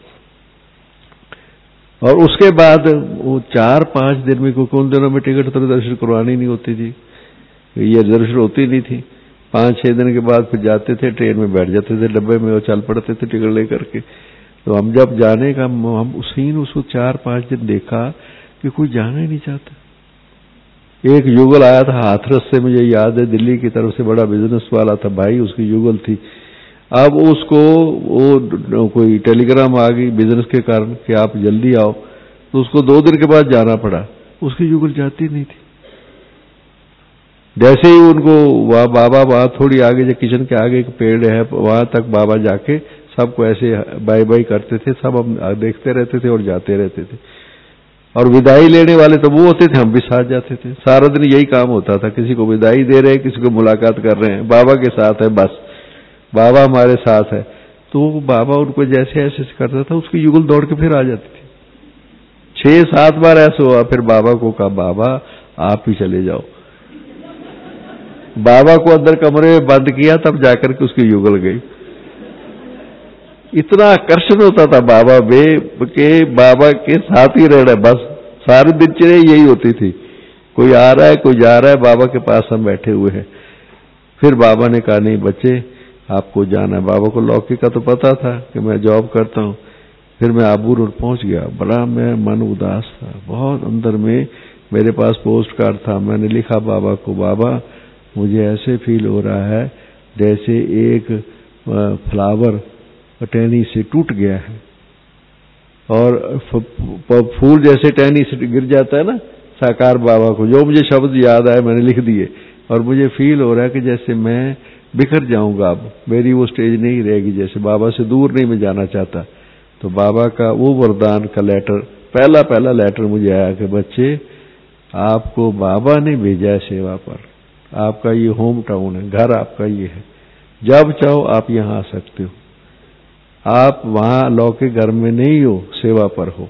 और उसके बाद वो 4-5 दिन में, क्योंकि उन दिनों में टिकट तो दर्शन करवानी नहीं होती थी, ये दर्शन होती नहीं थी। 5-6 दिन के बाद फिर जाते थे, ट्रेन में बैठ जाते थे, डब्बे में, और चल पड़ते थे टिकट लेकर के। तो हम जब जाने का, हम उसको 4-5 दिन देखा कि कोई जाना ही नहीं चाहता। एक युगल आया था हाथरस से, मुझे याद है, दिल्ली की तरफ से, बड़ा बिजनेस वाला था भाई, उसकी युगल थी। अब उसको वो कोई टेलीग्राम आ गई बिजनेस के कारण कि आप जल्दी आओ, तो उसको 2 दिन के बाद जाना पड़ा। उसकी युगल जाती नहीं थी। जैसे ही उनको वहाँ बाबा, वहाँ थोड़ी आगे, जो किचन के आगे एक पेड़ है, वहां तक बाबा जाके सबको ऐसे बाय बाय करते थे। सब हम देखते रहते थे और जाते रहते थे। और विदाई लेने वाले तो वो होते थे, हम भी साथ जाते थे। सारा दिन यही काम होता था, किसी को विदाई दे रहे हैं, किसी को मुलाकात कर रहे हैं, बाबा के साथ है, बस बाबा हमारे साथ है। तो बाबा उनको जैसे ऐसे करता था, उसकी युगल दौड़ के फिर आ जाती थी। 6-7 बार ऐसा हुआ। फिर बाबा को कहा, बाबा आप ही चले जाओ। बाबा को अंदर कमरे में बंद किया, तब जाकर के उसकी युगल गई। इतना आकर्षण होता था बाबा में के बाबा के साथ ही रहना, बस सारी दिनचर्या यही होती थी। कोई आ रहा है, कोई जा रहा है, बाबा के पास हम बैठे हुए हैं। फिर बाबा ने कहा, नहीं बच्चे आपको जाना है। बाबा को लौकिक का तो पता था कि मैं जॉब करता हूँ। फिर मैं आबू रोड पहुंच गया। बड़ा मैं मन उदास था, बहुत अंदर में। मेरे पास पोस्ट कार्ड था, मैंने लिखा बाबा को, बाबा मुझे ऐसे फील हो रहा है जैसे एक फ्लावर टहनी से टूट गया है, और फूल जैसे टहनी से गिर जाता है ना, साकार बाबा को जो मुझे शब्द याद आए मैंने लिख दिए। और मुझे फील हो रहा है कि जैसे मैं बिखर जाऊंगा, अब मेरी वो स्टेज नहीं रहेगी, जैसे बाबा से दूर नहीं मैं जाना चाहता। तो बाबा का वो वरदान का लेटर, पहला लेटर मुझे आया कि बच्चे आपको बाबा ने भेजा है सेवा पर। आपका ये होम टाउन है, घर आपका ये है, जब चाहो आप यहाँ आ सकते हो। आप वहां लौकिक घर में नहीं हो, सेवा पर हो।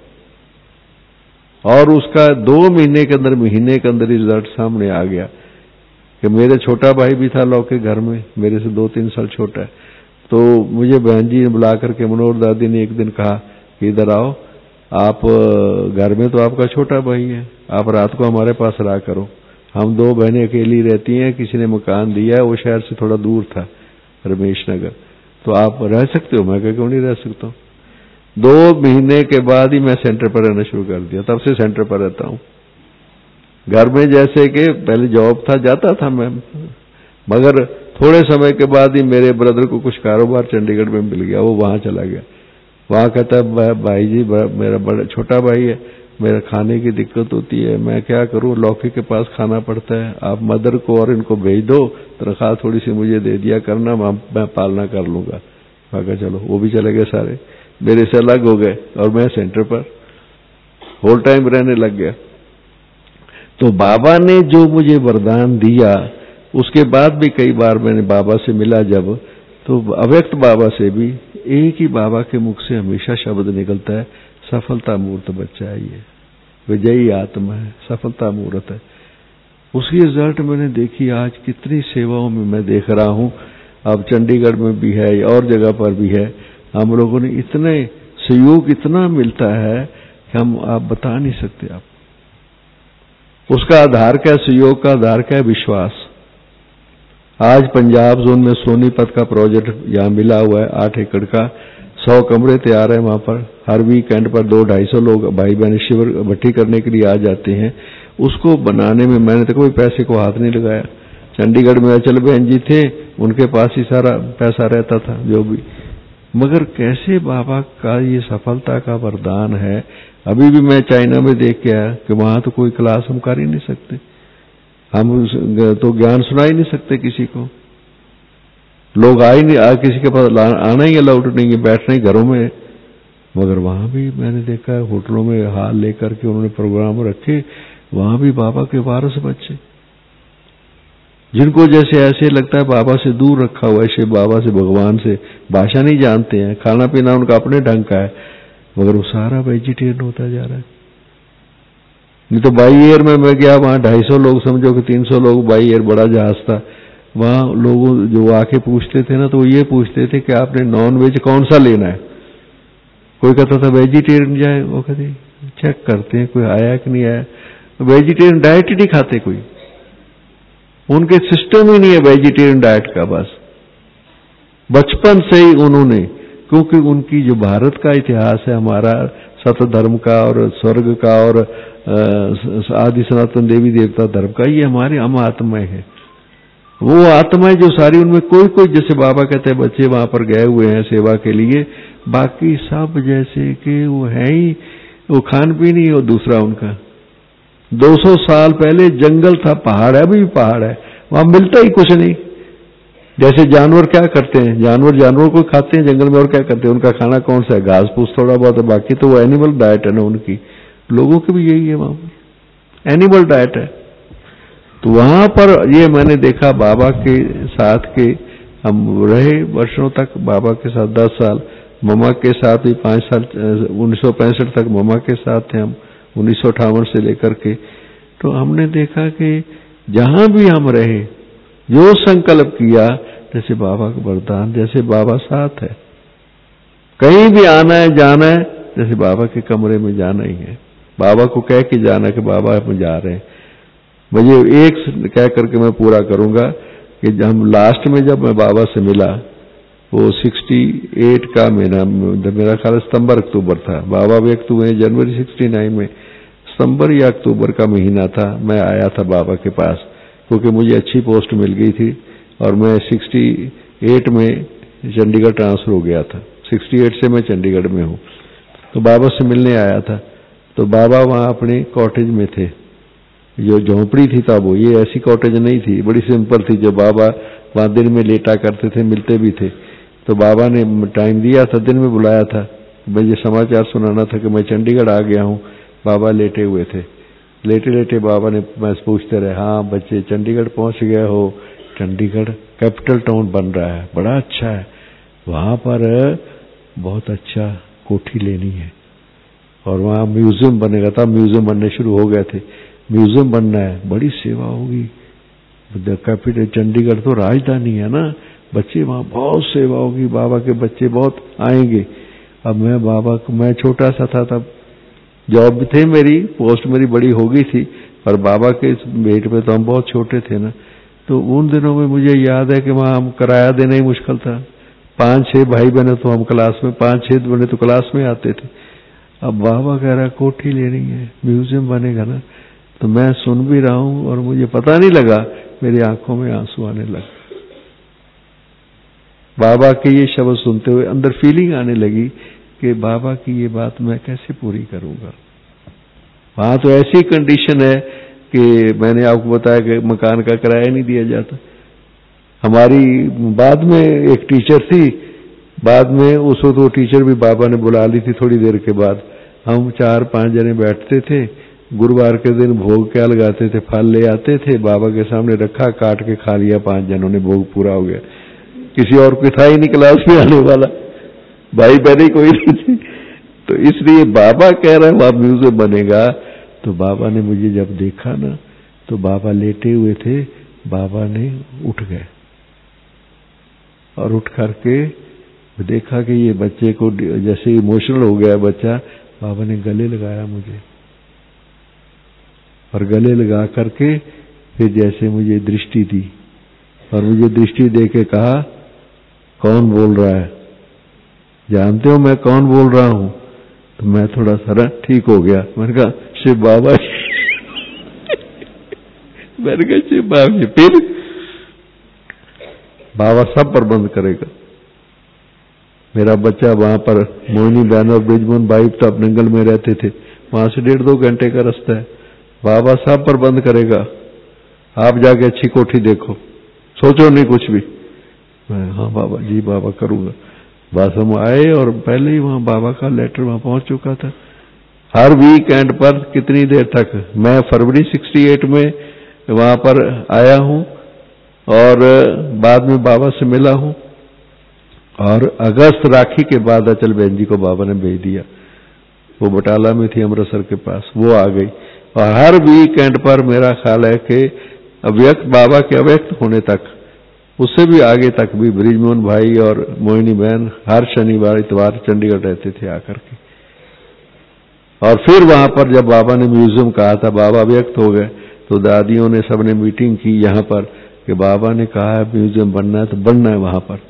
और उसका 2 महीने के अंदर रिजल्ट सामने आ गया कि मेरे छोटा भाई भी था लौकिक घर में, मेरे से 2-3 साल छोटा है। तो मुझे बहन जी ने बुला करके, मनोहर दादी ने एक दिन कहा कि इधर आओ, आप घर में तो आपका छोटा भाई है, आप रात को हमारे पास रहा करो। हम 2 बहनें अकेली रहती हैं, किसी ने मकान दिया है, वो शहर से थोड़ा दूर था, रमेश नगर, तो आप रह सकते हो। मैं क्यों नहीं रह सकता हूँ। 2 महीने के बाद ही मैं सेंटर पर रहना शुरू कर दिया, तब से सेंटर पर रहता हूँ। घर में जैसे कि पहले जॉब था, जाता था मैं, मगर थोड़े समय के बाद ही मेरे ब्रदर को कुछ कारोबार चंडीगढ़ में मिल गया, वो वहां चला गया। वहां कहता है भाई जी, मेरा बड़ा छोटा भाई है, मेरा खाने की दिक्कत होती है, मैं क्या करूं, लौकी के पास खाना पड़ता है, आप मदर को और इनको भेज दो, तनख्वाह थोड़ी सी मुझे दे दिया करना, मैं पालना कर लूंगा। मैं कहा चलो, वो भी चले गए सारे, मेरे से अलग हो गए और मैं सेंटर पर होल टाइम रहने लग गया। तो बाबा ने जो मुझे वरदान दिया, उसके बाद भी कई बार मैंने बाबा से मिला जब, तो अव्यक्त बाबा से भी एक ही बाबा के मुख से हमेशा शब्द निकलता है, सफलता मूर्त बच्चा है, ये विजयी आत्मा है, सफलता मूर्त है। उसकी रिजल्ट मैंने देखी, आज कितनी सेवाओं में मैं देख रहा हूं, अब चंडीगढ़ में भी है और जगह पर भी है, हम लोगों ने इतने सहयोग इतना मिलता है कि हम आप बता नहीं सकते। आप उसका आधार क्या, सहयोग का आधार क्या है, विश्वास। आज पंजाब जोन में सोनीपत का प्रोजेक्ट यहाँ मिला हुआ है, 8 एकड़ का, 100 कमरे तैयार है वहां पर। हर वीकेंड पर 200-250 लोग भाई बहन शिविर भट्टी करने के लिए आ जाते हैं। उसको बनाने में मैंने तो कोई पैसे को हाथ नहीं लगाया। चंडीगढ़ में अचल बहन जी थे, उनके पास ही सारा पैसा रहता था जो भी। मगर कैसे बाबा का ये सफलता का वरदान है। अभी भी मैं चाइना में देख के आया कि वहां तो कोई क्लास हम कर ही नहीं सकते, हम तो ज्ञान सुना ही नहीं सकते किसी को, लोग आ ही नहीं, किसी के पास आना ही अलाउड नहीं है, बैठना ही घरों में। मगर वहां भी मैंने देखा है, होटलों में हाल लेकर के उन्होंने प्रोग्राम रखे, वहां भी बाबा के वारस बच्चे, जिनको जैसे ऐसे लगता है बाबा से दूर रखा हुआ है, शिव बाबा से, भगवान से, भाषा नहीं जानते हैं, खाना पीना उनका अपने ढंग का है, मगर वो सारा वेजिटेरियन होता जा रहा है। नहीं तो बाई एयर में मैं गया, वहां 250 लोग, समझो कि 300 लोग, बाई एयर बड़ा जहाज था, वहां लोगों जो आके पूछते थे ना, तो वो ये पूछते थे कि आपने नॉन वेज कौन सा लेना है। कोई कहता था वेजिटेरियन जाए, वो कहते चेक करते हैं कोई आया कि नहीं आया। वेजिटेरियन डाइट ही नहीं खाते कोई, उनके सिस्टम ही नहीं है वेजिटेरियन डाइट का। बस बचपन से ही उन्होंने, क्योंकि उनकी जो भारत का इतिहास है हमारा, सत धर्म का और स्वर्ग का और आदि सनातन देवी देवता धर्म का, ये हमारी हम आत्माएं हैं। वो आत्माएं जो सारी, उनमें कोई कोई, जैसे बाबा कहते हैं बच्चे वहां पर गए हुए हैं सेवा के लिए, बाकी सब जैसे कि वो है ही, वो खान पीन ही और दूसरा उनका। 200 साल पहले जंगल था, पहाड़ है, अभी भी पहाड़ है, वहां मिलता ही कुछ नहीं। जैसे जानवर क्या करते हैं, जानवरों को खाते हैं जंगल में, और क्या करते हैं, उनका खाना कौन सा है, घास फूस थोड़ा बहुत है, बाकी तो वो एनिमल डाइट है ना उनकी। लोगों की भी यही है, वहां पर एनिमल डाइट है। तो वहां पर ये मैंने देखा बाबा के साथ के, हम रहे वर्षों तक बाबा के साथ, 10 साल, ममा के साथ भी 5 साल, 1965 तक ममा के साथ थे हम, 1958 से लेकर के। तो हमने देखा कि जहां भी हम रहे, जो संकल्प किया, जैसे बाबा का वरदान, जैसे बाबा साथ है, कहीं भी आना है जाना है, जैसे बाबा के कमरे में जाना ही है, बाबा को कह के जाना कि बाबा हम जा रहे हैं। मुझे एक कह करके मैं पूरा करूंगा कि हम लास्ट में जब मैं बाबा से मिला, वो 68 का महीना, मेरा ख्याल सितंबर अक्टूबर था, बाबा व्यक्त हुए जनवरी 69 में, सितंबर या अक्टूबर का महीना था। मैं आया था बाबा के पास, क्योंकि मुझे अच्छी पोस्ट मिल गई थी और मैं 68 में चंडीगढ़ ट्रांसफर हो गया था। 68 से मैं चंडीगढ़ में हूँ। तो बाबा से मिलने आया था, तो बाबा वहाँ अपने कॉटेज में थे, जो झोंपड़ी थी तब, वो ये ऐसी कॉटेज नहीं थी, बड़ी सिंपल थी, जो बाबा वहाँ दिन में लेटा करते थे, मिलते भी थे। तो बाबा ने टाइम दिया था, दिन में बुलाया था, मुझे समाचार सुनाना था कि मैं चंडीगढ़ आ गया हूँ। बाबा लेटे हुए थे, लेटे लेटे बाबा ने, मैं पूछते रहे, हाँ बच्चे चंडीगढ़ पहुंच गए हो, चंडीगढ़ कैपिटल टाउन बन रहा है, बड़ा अच्छा है, वहां पर बहुत अच्छा कोठी लेनी है और वहां म्यूजियम बनेगा था, म्यूजियम बनने शुरू हो गए थे, म्यूजियम बनना है, बड़ी सेवा होगी, कैपिटल चंडीगढ़ तो राजधानी है ना, बच्चे वहां बहुत सेवा होगी, बाबा के बच्चे बहुत आएंगे। अब मैं बाबा को, मैं छोटा सा था तब, जॉब भी थे मेरी, पोस्ट मेरी बड़ी हो गई थी, पर बाबा के वेट पे तो हम बहुत छोटे थे ना। तो उन दिनों में मुझे याद है कि वहां हम किराया देना ही मुश्किल था, 5-6 भाई बहने तो हम क्लास में, 5-6 बने तो क्लास में आते थे। अब बाबा कह रहा कोठी लेनी है, म्यूजियम बनेगा ना, तो मैं सुन भी रहा हूं और मुझे पता नहीं लगा, मेरी आंखों में आंसू आने लगे। बाबा के ये शब्द सुनते हुए अंदर फीलिंग आने लगी कि बाबा की ये बात मैं कैसे पूरी करूंगा। वहां तो ऐसी कंडीशन है कि मैंने आपको बताया कि मकान का किराया नहीं दिया जाता। हमारी बाद में एक टीचर थी, बाद में उस वक्त वो टीचर भी बाबा ने बुला ली थी थोड़ी देर के बाद। हम 4-5 जने बैठते थे, गुरुवार के दिन भोग क्या लगाते थे, फल ले आते थे, बाबा के सामने रखा, काट के खा लिया, 5 जनों ने, भोग पूरा हो गया। किसी और को था ही नहीं क्लास में आने वाला, भाई बहने कोई नहीं थी। तो इसलिए बाबा कह रहे हैं वहां म्यूजियम बनेगा। तो बाबा ने मुझे जब देखा ना, तो बाबा लेटे हुए थे, बाबा ने उठ गए और उठ करके देखा कि ये बच्चे को जैसे इमोशनल हो गया बच्चा, बाबा ने गले लगाया मुझे, और गले लगा करके फिर जैसे मुझे दृष्टि दी, और मुझे दृष्टि दे के कहा, कौन बोल रहा है, जानते हो मैं कौन बोल रहा हूं? तो मैं थोड़ा सा ठीक हो गया। मैंने कहा शिव बाबा। मैंने कहा शिव बाबा। फिर बाबा सब प्रबंध करेगा। मेरा बच्चा वहां पर मोहिनी बहन और ब्रिजमोहन भाई तो अब नंगल में रहते थे, वहां से 1.5-2 घंटे का रास्ता है। बाबा सब प्रबंध करेगा, आप जाके अच्छी कोठी देखो, सोचो नहीं कुछ भी। मैं हाँ बाबा जी, बाबा करूंगा। बस हम आए और पहले ही वहां बाबा का लेटर वहां पहुंच चुका था। हर वीकेंड पर कितनी देर तक, मैं फरवरी 68 में वहां पर आया हूं और बाद में बाबा से मिला हूं, और अगस्त राखी के बाद अचल बहन जी को बाबा ने भेज दिया। वो बटाला में थी अमृतसर के पास, वो आ गई। और हर वीकेंड पर मेरा ख्याल है कि अव्यक्त बाबा के अव्यक्त होने तक, उससे भी आगे तक भी ब्रिजमोहन भाई और मोहिनी बहन हर शनिवार इतवार चंडीगढ़ रहते थे आकर के। और फिर वहां पर जब बाबा ने म्यूजियम कहा था, बाबा व्यक्त हो गए, तो दादियों ने सबने मीटिंग की यहाँ पर कि बाबा ने कहा है म्यूजियम बनना है तो बनना है। वहां पर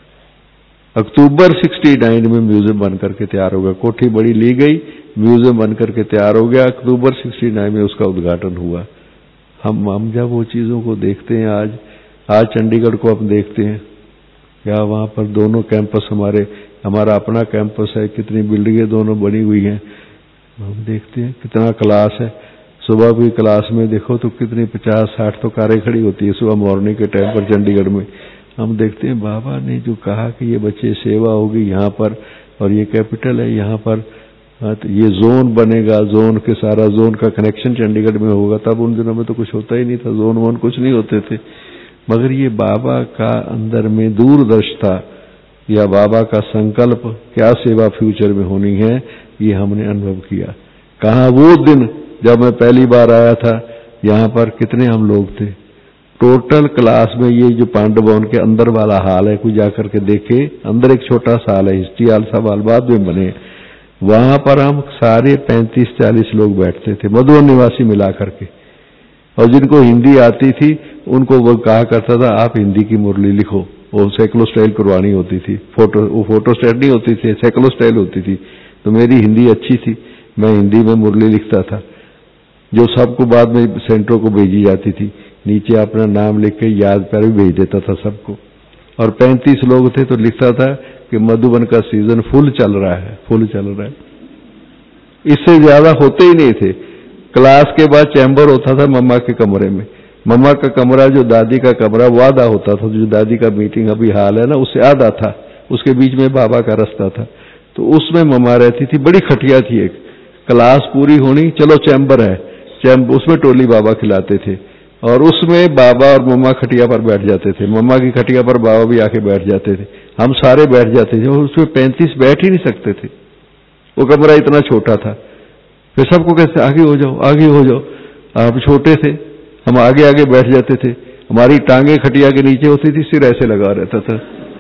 अक्टूबर 69 में म्यूजियम बनकर के तैयार हो गया। कोठी बड़ी ली गई, म्यूजियम बनकर के तैयार हो गया। अक्टूबर 69 में उसका उद्घाटन हुआ। हम जब वो चीजों को देखते हैं, आज चंडीगढ़ को हम देखते हैं, क्या वहां पर दोनों कैंपस, हमारा अपना कैंपस है, कितनी बिल्डिंगें दोनों बनी हुई हैं, हम देखते हैं कितना क्लास है। सुबह भी क्लास में देखो तो कितनी 50-60 तो कारें खड़ी होती है सुबह मॉर्निंग के टाइम पर चंडीगढ़ में। हम देखते हैं बाबा ने जो कहा कि ये बच्चे सेवा होगी यहाँ पर, और ये कैपिटल है यहाँ पर, तो ये जोन बनेगा, जोन के सारा जोन का कनेक्शन चंडीगढ़ में होगा। तब उन दिनों में तो कुछ होता ही नहीं था, जोन वोन कुछ नहीं होते थे। मगर ये बाबा का अंदर में दूरदर्शिता या बाबा का संकल्प, क्या सेवा फ्यूचर में होनी है, ये हमने अनुभव किया। कहाँ वो दिन जब मैं पहली बार आया था यहाँ पर, कितने हम लोग थे टोटल क्लास में। ये जो पांडव भवन के अंदर वाला हाल है, कोई जाकर के देखे, अंदर एक छोटा सा हाल है, हिस्ट्री हाल सब हाल बाद में बने, वहां पर हम सारे 35-40 लोग बैठते थे, मधुबन निवासी मिला करके। और जिनको हिंदी आती थी उनको वो कहा करता था आप हिंदी की मुरली लिखो, वो सेकुलर स्टाइल करवानी होती थी। फोटो स्टेट नहीं होती थी, सेकुलर स्टाइल होती थी। तो मेरी हिंदी अच्छी थी, मैं हिंदी में मुरली लिखता था, जो सबको बाद में सेंटरों को भेजी जाती थी। नीचे अपना नाम लिख के याद पर भी भेज देता था सबको। और 35 लोग थे तो लिखता था कि मधुबन का सीजन फुल चल रहा है, फुल चल रहा है। इससे ज्यादा होते ही नहीं थे। क्लास के बाद चैम्बर होता था मम्मा के कमरे में। मम्मा का कमरा जो दादी का कमरा वो आधा होता था, जो दादी का मीटिंग अभी हाल है ना उससे आधा था, उसके बीच में बाबा का रास्ता था। तो उसमें मम्मा रहती थी, बड़ी खटिया थी एक। क्लास पूरी होनी, चलो चैम्बर है, उसमें टोली बाबा खिलाते थे, और उसमें बाबा और मम्मा खटिया पर बैठ जाते थे। मम्मा की खटिया पर बाबा भी आके बैठ जाते थे, हम सारे बैठ जाते थे। और उसमें 35 बैठ ही नहीं सकते थे, वो कमरा इतना छोटा था। फिर सबको कहते आगे हो जाओ, आगे हो जाओ। आप छोटे थे, हम आगे आगे बैठ जाते थे। हमारी टांगे खटिया के नीचे होती थी, सिर ऐसे लगा रहता था,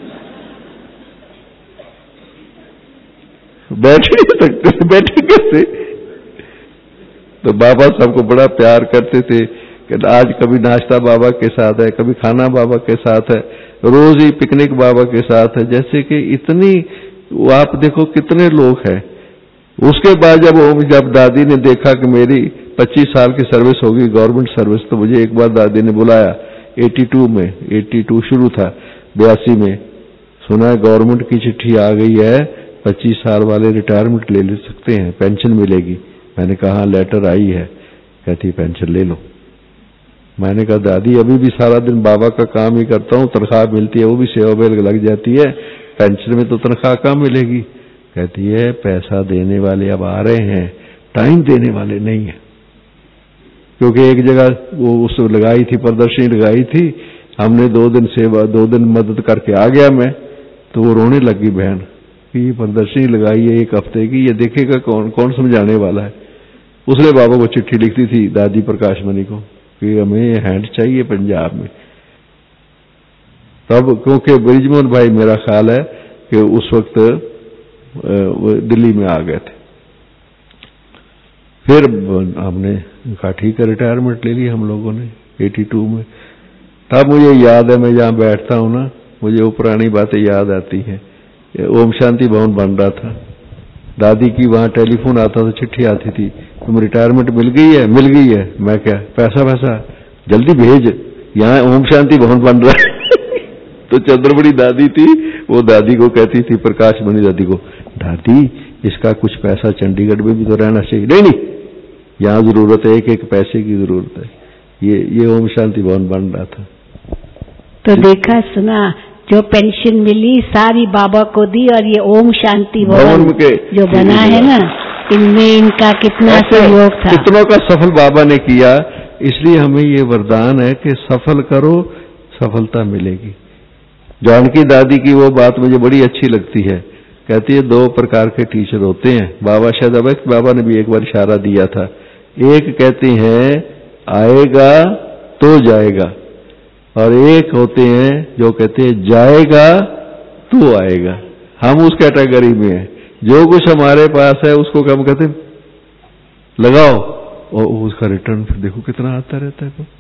बैठ ही नहीं सकते, बैठे कैसे। तो बाबा सबको बड़ा प्यार करते थे कि आज कभी नाश्ता बाबा के साथ है, कभी खाना बाबा के साथ है, रोज ही पिकनिक बाबा के साथ है। जैसे कि इतनी, आप देखो कितने लोग हैं। उसके बाद जब दादी ने देखा कि मेरी 25 साल की सर्विस होगी, गवर्नमेंट सर्विस, तो मुझे एक बार दादी ने बुलाया 82 में, 82 शुरू था, 82 में सुना है गवर्नमेंट की चिट्ठी आ गई है, 25 साल वाले रिटायरमेंट ले सकते हैं, पेंशन मिलेगी। मैंने कहा लेटर आई है। कहती पेंशन ले लो। मैंने कहा दादी अभी भी सारा दिन बाबा का काम ही करता हूँ, तनख्वाह मिलती है वो भी सेवा बेल लग जाती है, पेंशन में तो तनख्वाह कम मिलेगी। कहती है पैसा देने वाले अब आ रहे हैं, टाइम देने वाले नहीं है। क्योंकि एक जगह वो उस लगाई थी, प्रदर्शनी लगाई थी, हमने 2 दिन सेवा 2 दिन मदद करके आ गया मैं, तो वो रोने लगी बहन कि ये प्रदर्शनी लगाई है 1 हफ्ते की, ये देखेगा कौन, कौन समझाने वाला है। उसने बाबा को चिट्ठी लिखती थी दादी प्रकाश मणि को कि हमें हैंड चाहिए पंजाब में। तब क्योंकि ब्रिजमोहन भाई मेरा ख्याल है कि उस वक्त दिल्ली में आ गए थे। फिर हमने कहा ठीक है रिटायरमेंट ले ली हम लोगों ने 82 में। तब मुझे याद है, मैं जहाँ बैठता हूँ ना, मुझे वो पुरानी बातें याद आती हैं। ओम शांति भवन बन रहा था, दादी की वहाँ टेलीफोन आता था, चिट्ठी आती थी, तुम रिटायरमेंट मिल गई है? मिल गई है। मैं क्या पैसा जल्दी भेज, यहाँ ओम शांति भवन बन रहा है। तो चंद्रमणि दादी थी, वो दादी को कहती थी, प्रकाश मणि दादी को, दादी इसका कुछ पैसा चंडीगढ़ में भी तो रहना चाहिए। नहीं यहाँ जरूरत है, एक पैसे की जरूरत है। ये ओम शांति भवन बन रहा था। तो देखा सुना, जो पेंशन मिली सारी बाबा को दी, और ये ओम शांति भवन जो बना है ना, इनमें इनका कितना सहयोग था, कितनों का सफल बाबा ने किया। इसलिए हमें ये वरदान है कि सफल करो, सफलता मिलेगी। जानकी दादी की वो बात मुझे बड़ी अच्छी लगती है, कहती है 2 प्रकार के टीचर होते हैं। बाबा शायद अवैध बाबा ने भी एक बार इशारा दिया था। एक कहते हैं आएगा तो जाएगा, और एक होते हैं जो कहते हैं जाएगा तो आएगा। हम उस कैटेगरी में हैं, जो कुछ हमारे पास है उसको हम कहते हैं लगाओ, और उसका रिटर्न फिर देखो कितना आता रहता है। तो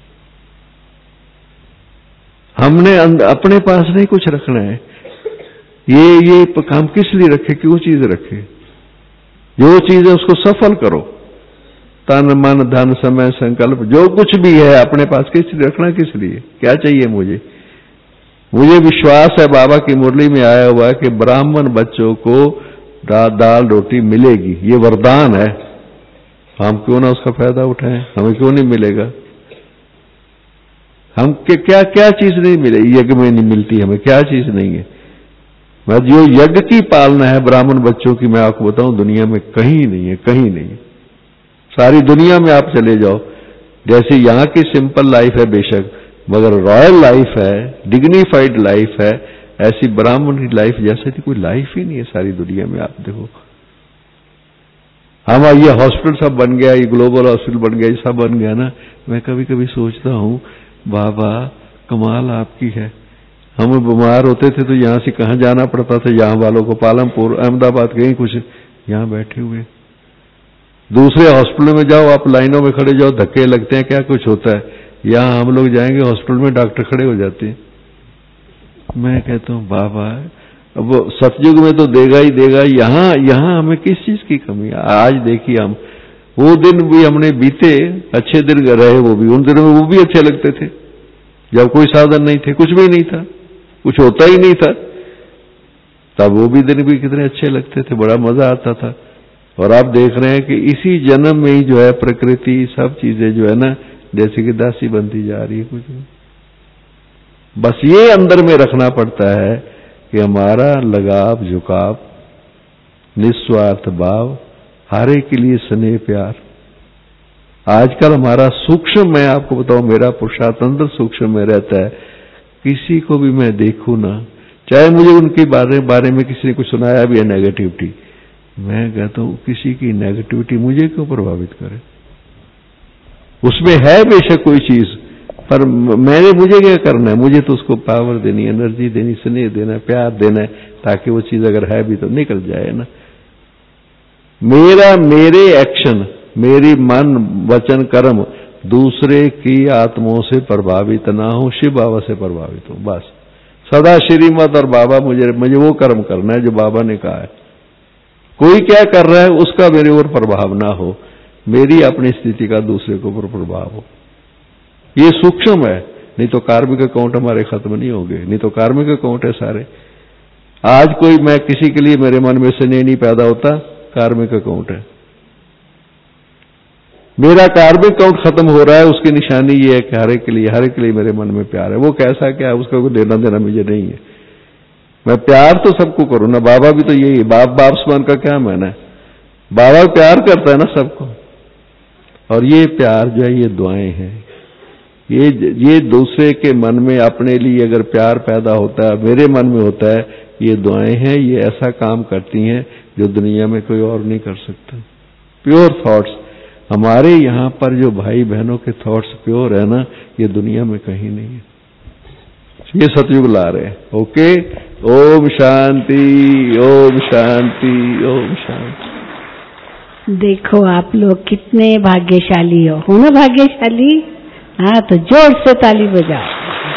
हमने अपने पास नहीं कुछ रखना है। ये काम किस लिए रखे, क्यों चीज रखे? जो चीज है उसको सफल करो, तन मन धन समय संकल्प जो कुछ भी है अपने पास किस लिए रखना, किस लिए, क्या चाहिए मुझे विश्वास है बाबा की मुरली में आया हुआ है कि ब्राह्मण बच्चों को दाल रोटी मिलेगी, ये वरदान है। हम क्यों ना उसका फायदा उठाएं? हमें क्यों नहीं मिलेगा? हम क्या क्या चीज नहीं मिले, यज्ञ में नहीं मिलती हमें, क्या चीज नहीं है? मैं जो यज्ञ की पालना है ब्राह्मण बच्चों की, मैं आपको बताऊं दुनिया में कहीं नहीं है, कहीं नहीं है। सारी दुनिया में आप चले जाओ, जैसे यहाँ की सिंपल लाइफ है बेशक, मगर रॉयल लाइफ है, डिग्निफाइड लाइफ है, ऐसी ब्राह्मण की लाइफ जैसे की कोई लाइफ ही नहीं है सारी दुनिया में। आप देखो हम ये हॉस्पिटल सब बन गया, ये ग्लोबल हॉस्पिटल बन गया, ये सब बन गया ना। मैं कभी कभी सोचता हूँ बाबा कमाल आपकी है। हम बीमार होते थे तो यहाँ से कहाँ जाना पड़ता था, यहाँ वालों को पालमपुर अहमदाबाद कहीं कुछ, यहाँ बैठे हुए। दूसरे हॉस्पिटल में जाओ आप, लाइनों में खड़े जाओ, धक्के लगते हैं, क्या कुछ होता है। यहाँ हम लोग जाएंगे हॉस्पिटल में डॉक्टर खड़े हो जाते हैं। मैं कहता हूँ बाबा अब सतयुग में तो देगा ही देगा, यहाँ हमें किस चीज की कमी है? आज देखिए हम वो दिन भी हमने बीते, अच्छे दिन रहे वो भी, उन दिनों में वो भी अच्छे लगते थे जब कोई साधन नहीं थे, कुछ भी नहीं था, कुछ होता ही नहीं था, तब वो भी दिन भी कितने अच्छे लगते थे, बड़ा मजा आता था। और आप देख रहे हैं कि इसी जन्म में ही जो है प्रकृति सब चीजें जो है ना जैसे कि दासी बनती जा रही है। कुछ बस ये अंदर में रखना पड़ता है कि हमारा लगाव झुकाव, निस्वार्थ भाव, हर एक के लिए स्नेह प्यार। आजकल हमारा सूक्ष्म, मैं आपको बताऊं मेरा पुरुषार्थ अंदर सूक्ष्म में रहता है। किसी को भी मैं देखूं ना, चाहे मुझे उनके बारे में किसी ने कुछ सुनाया भी है नेगेटिविटी, मैं कहता हूं किसी की नेगेटिविटी मुझे क्यों प्रभावित करे? उसमें है बेशक कोई चीज, पर मुझे क्या करना है? मुझे तो उसको पावर देनी, एनर्जी देनी, स्नेह देना, प्यार देना है, ताकि वो चीज अगर है भी तो निकल जाए ना। मेरे एक्शन, मेरी मन वचन कर्म दूसरे की आत्माओं से प्रभावित ना हो, शिव बाबा से प्रभावित हो। बस सदा श्रीमत और बाबा, मुझे वो कर्म करना है जो बाबा ने कहा है। कोई क्या कर रहा है उसका मेरे ओर प्रभाव ना हो, मेरी अपनी स्थिति का दूसरे के ऊपर प्रभाव हो। ये सूक्ष्म है, नहीं तो कार्मिक अकाउंट हमारे खत्म नहीं होंगे, नहीं तो कार्मिक अकाउंट है सारे। आज कोई मैं किसी के लिए मेरे मन में स्नेह नहीं पैदा होता, कार्मिक अकाउंट है। मेरा कार्मिक अकाउंट खत्म हो रहा है, उसकी निशानी ये है कि हर एक के लिए मेरे मन में प्यार है। वो कैसा क्या है उसका कोई लेना देना मुझे नहीं है। मैं प्यार तो सबको करूं ना, बाबा भी तो यही, बाप समान का क्या माना है, बाबा प्यार करता है ना सबको। और ये प्यार जो है ये दुआएं हैं, ये दूसरे के मन में अपने लिए अगर प्यार पैदा होता है, मेरे मन में होता है, ये दुआएं हैं, ये ऐसा काम करती हैं जो दुनिया में कोई और नहीं कर सकता। प्योर थॉट्स, हमारे यहाँ पर जो भाई बहनों के थॉट्स प्योर है ना, ये दुनिया में कहीं नहीं है। ये सतयुग ला रहे हैं। ओके, ओम शांति, ओम शांति, ओम शांति। देखो आप लोग कितने भाग्यशाली हो ना, भाग्यशाली। हाँ, तो जोर से ताली बजाओ।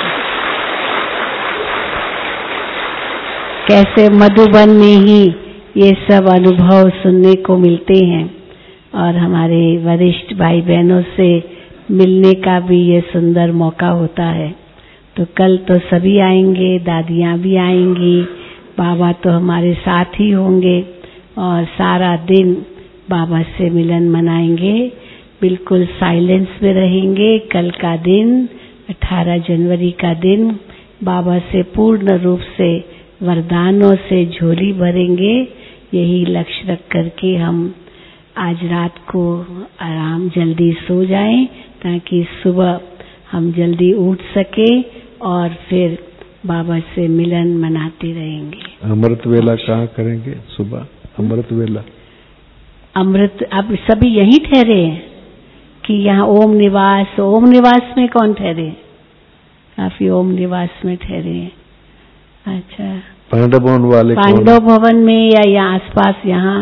कैसे मधुबन में ही ये सब अनुभव सुनने को मिलते हैं और हमारे वरिष्ठ भाई बहनों से मिलने का भी ये सुंदर मौका होता है। तो कल तो सभी आएंगे, दादियाँ भी आएंगी, बाबा तो हमारे साथ ही होंगे और सारा दिन बाबा से मिलन मनाएंगे। बिल्कुल साइलेंस में रहेंगे। कल का दिन 18 जनवरी का दिन बाबा से पूर्ण रूप से वरदानों से झोली भरेंगे। यही लक्ष्य रख करके हम आज रात को आराम जल्दी सो जाएं ताकि सुबह हम जल्दी उठ सके और फिर बाबा से मिलन मनाते रहेंगे। अमृत वेला कहाँ करेंगे? सुबह अमृत वेला। अमृत अब सभी यहीं ठहरे हैं कि यहाँ ओम निवास में कौन ठहरे? काफी ओम निवास में ठहरे हैं। अच्छा, पांडव भवन वाले पांडव भवन में या यहाँ आसपास? यहाँ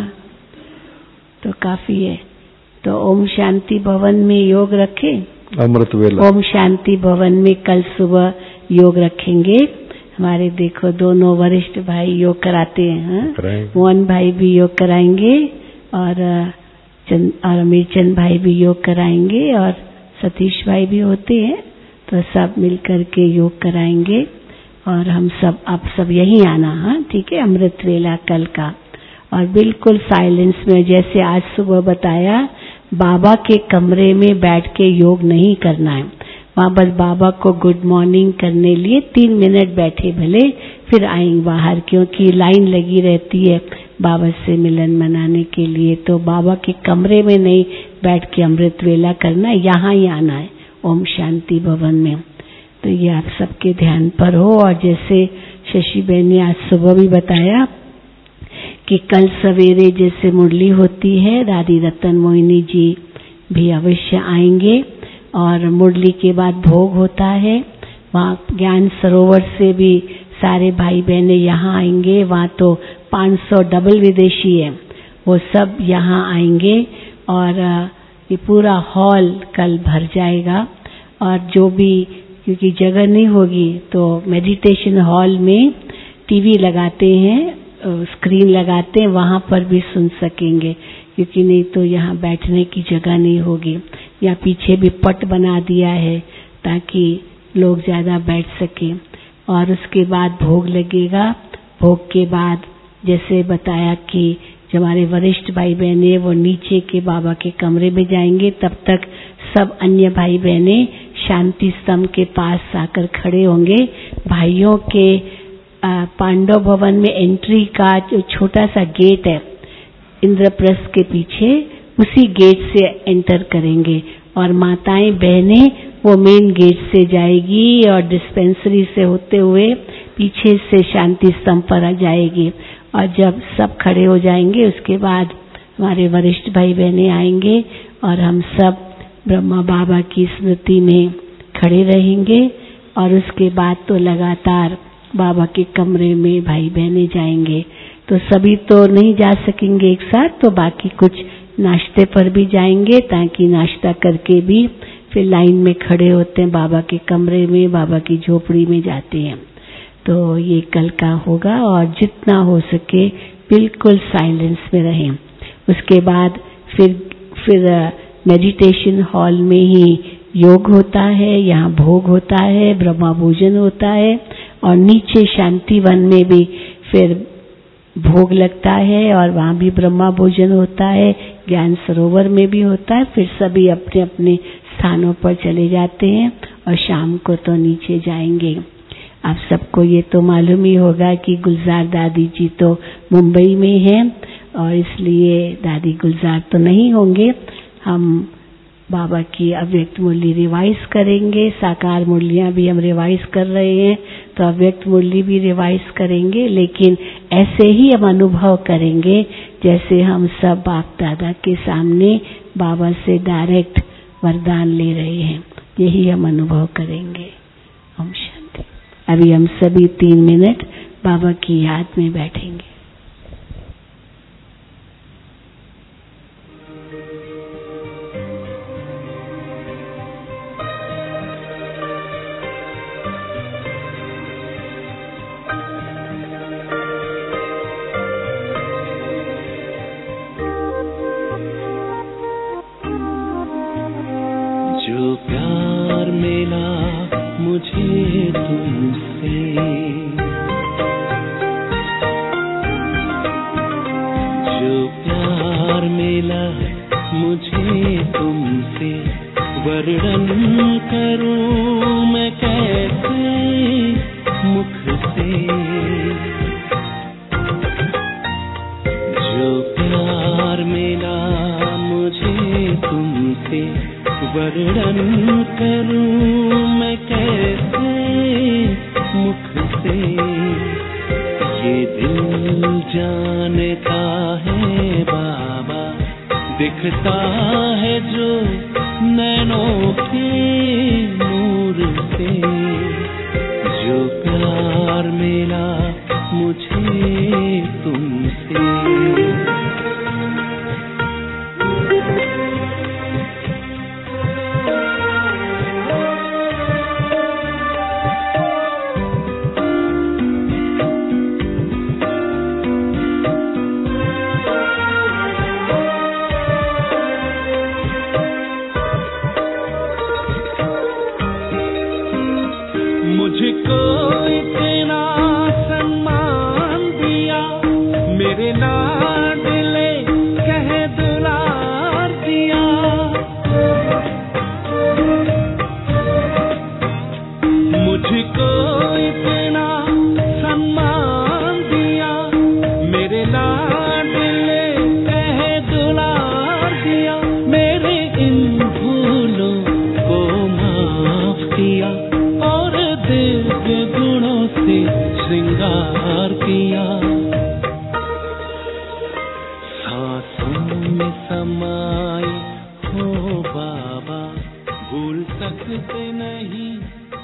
तो काफी है। तो ओम शांति भवन में योग रखे, अमृत वेला। ओम शांति भवन में कल सुबह योग रखेंगे। हमारे देखो दोनों वरिष्ठ भाई योग कराते हैं। मोहन भाई भी योग कराएंगे और अमीरचंद भाई भी योग कराएंगे और सतीश भाई भी होते हैं। तो सब मिलकर के योग कराएंगे और हम सब, आप सब यहीं आना। हाँ ठीक है, अमृत वेला कल का। और बिल्कुल साइलेंस में, जैसे आज सुबह बताया, बाबा के कमरे में बैठ के योग नहीं करना है। वहाँ बस बाबा को गुड मॉर्निंग करने लिए 3 मिनट बैठे भले, फिर आएंगे बाहर, क्योंकि लाइन लगी रहती है बाबा से मिलन मनाने के लिए। तो बाबा के कमरे में नहीं बैठ के अमृत वेला करना, यहाँ ही आना है ओम शांति भवन में। तो ये आप सबके ध्यान पर हो। और जैसे शशि बहन ने आज सुबह भी बताया कि कल सवेरे जैसे मुरली होती है, दादी रतन मोहिनी जी भी अवश्य आएंगे और मुरली के बाद भोग होता है। वहाँ ज्ञान सरोवर से भी सारे भाई बहने यहाँ आएंगे। वहाँ तो 500 डबल विदेशी है, वो सब यहाँ आएंगे और ये पूरा हॉल कल भर जाएगा। और जो भी, क्योंकि जगह नहीं होगी तो मेडिटेशन हॉल में टीवी लगाते हैं, स्क्रीन लगाते हैं, वहाँ पर भी सुन सकेंगे, क्योंकि नहीं तो यहाँ बैठने की जगह नहीं होगी। या पीछे भी पट बना दिया है ताकि लोग ज्यादा बैठ सके। और उसके बाद भोग लगेगा। भोग के बाद जैसे बताया कि जो हमारे वरिष्ठ भाई बहने वो नीचे के बाबा के कमरे में जाएंगे, तब तक सब अन्य भाई बहने शांति स्तंभ के पास आकर खड़े होंगे। भाइयों के पांडव भवन में एंट्री का जो छोटा सा गेट है इंद्रप्रस्थ के पीछे, उसी गेट से एंटर करेंगे। और माताएं बहनें वो मेन गेट से जाएगी और डिस्पेंसरी से होते हुए पीछे से शांति स्तंभ पर आ जाएगी। और जब सब खड़े हो जाएंगे उसके बाद हमारे वरिष्ठ भाई बहनें आएंगे और हम सब ब्रह्मा बाबा की स्मृति में खड़े रहेंगे। और उसके बाद तो लगातार बाबा के कमरे में भाई बहनें जाएंगे। तो सभी तो नहीं जा सकेंगे एक साथ, तो बाकी कुछ नाश्ते पर भी जाएंगे, ताकि नाश्ता करके भी फिर लाइन में खड़े होते हैं बाबा के कमरे में, बाबा की झोपड़ी में जाते हैं। तो ये कल का होगा और जितना हो सके बिल्कुल साइलेंस में रहें। उसके बाद फिर मेडिटेशन हॉल में ही योग होता है, यहाँ भोग होता है, ब्रह्मा भोजन होता है। और नीचे शांति वन में भी फिर भोग लगता है और वहाँ भी ब्रह्मा भोजन होता है, ज्ञान सरोवर में भी होता है। फिर सभी अपने अपने स्थानों पर चले जाते हैं और शाम को तो नीचे जाएंगे। आप सबको ये तो मालूम ही होगा कि गुलजार दादी जी तो मुंबई में हैं और इसलिए दादी गुलजार तो नहीं होंगे। हम बाबा की अव्यक्त मुरली रिवाइज करेंगे, साकार मुरलियाँ भी हम रिवाइज कर रहे हैं, तो अव्यक्त मुरली भी रिवाइज करेंगे, लेकिन ऐसे ही हम अनुभव करेंगे जैसे हम सब बाप दादा के सामने बाबा से डायरेक्ट वरदान ले रहे हैं। यही हम अनुभव करेंगे। ओम शांति। अभी हम सभी 3 मिनट बाबा की याद में बैठेंगे। जो प्यार मिला मुझे तुमसे, जो प्यार मिला मुझे तुमसे, वर्णन करूं मैं कैसे मुख से। जो प्यार मिला मुझे तुमसे, वर्णन करूं मैं कैसे मुख से। ये दिल जानता है बाबा, दिखता है जो नैनों के नूर से। जो प्यार मिला मुझे तुमसे, मुझको इतना सम्मान दिया, मेरे लाडले कह दुलार दिया। मुझको इतना सम्मान दिया, मेरे लाडले कह दुलार दिया। मेरे इन भूलों को माफ किया और दिव्य गुणों से श्रृंगार किया। सांसों में समाए हो बाबा, भूल सकते नहीं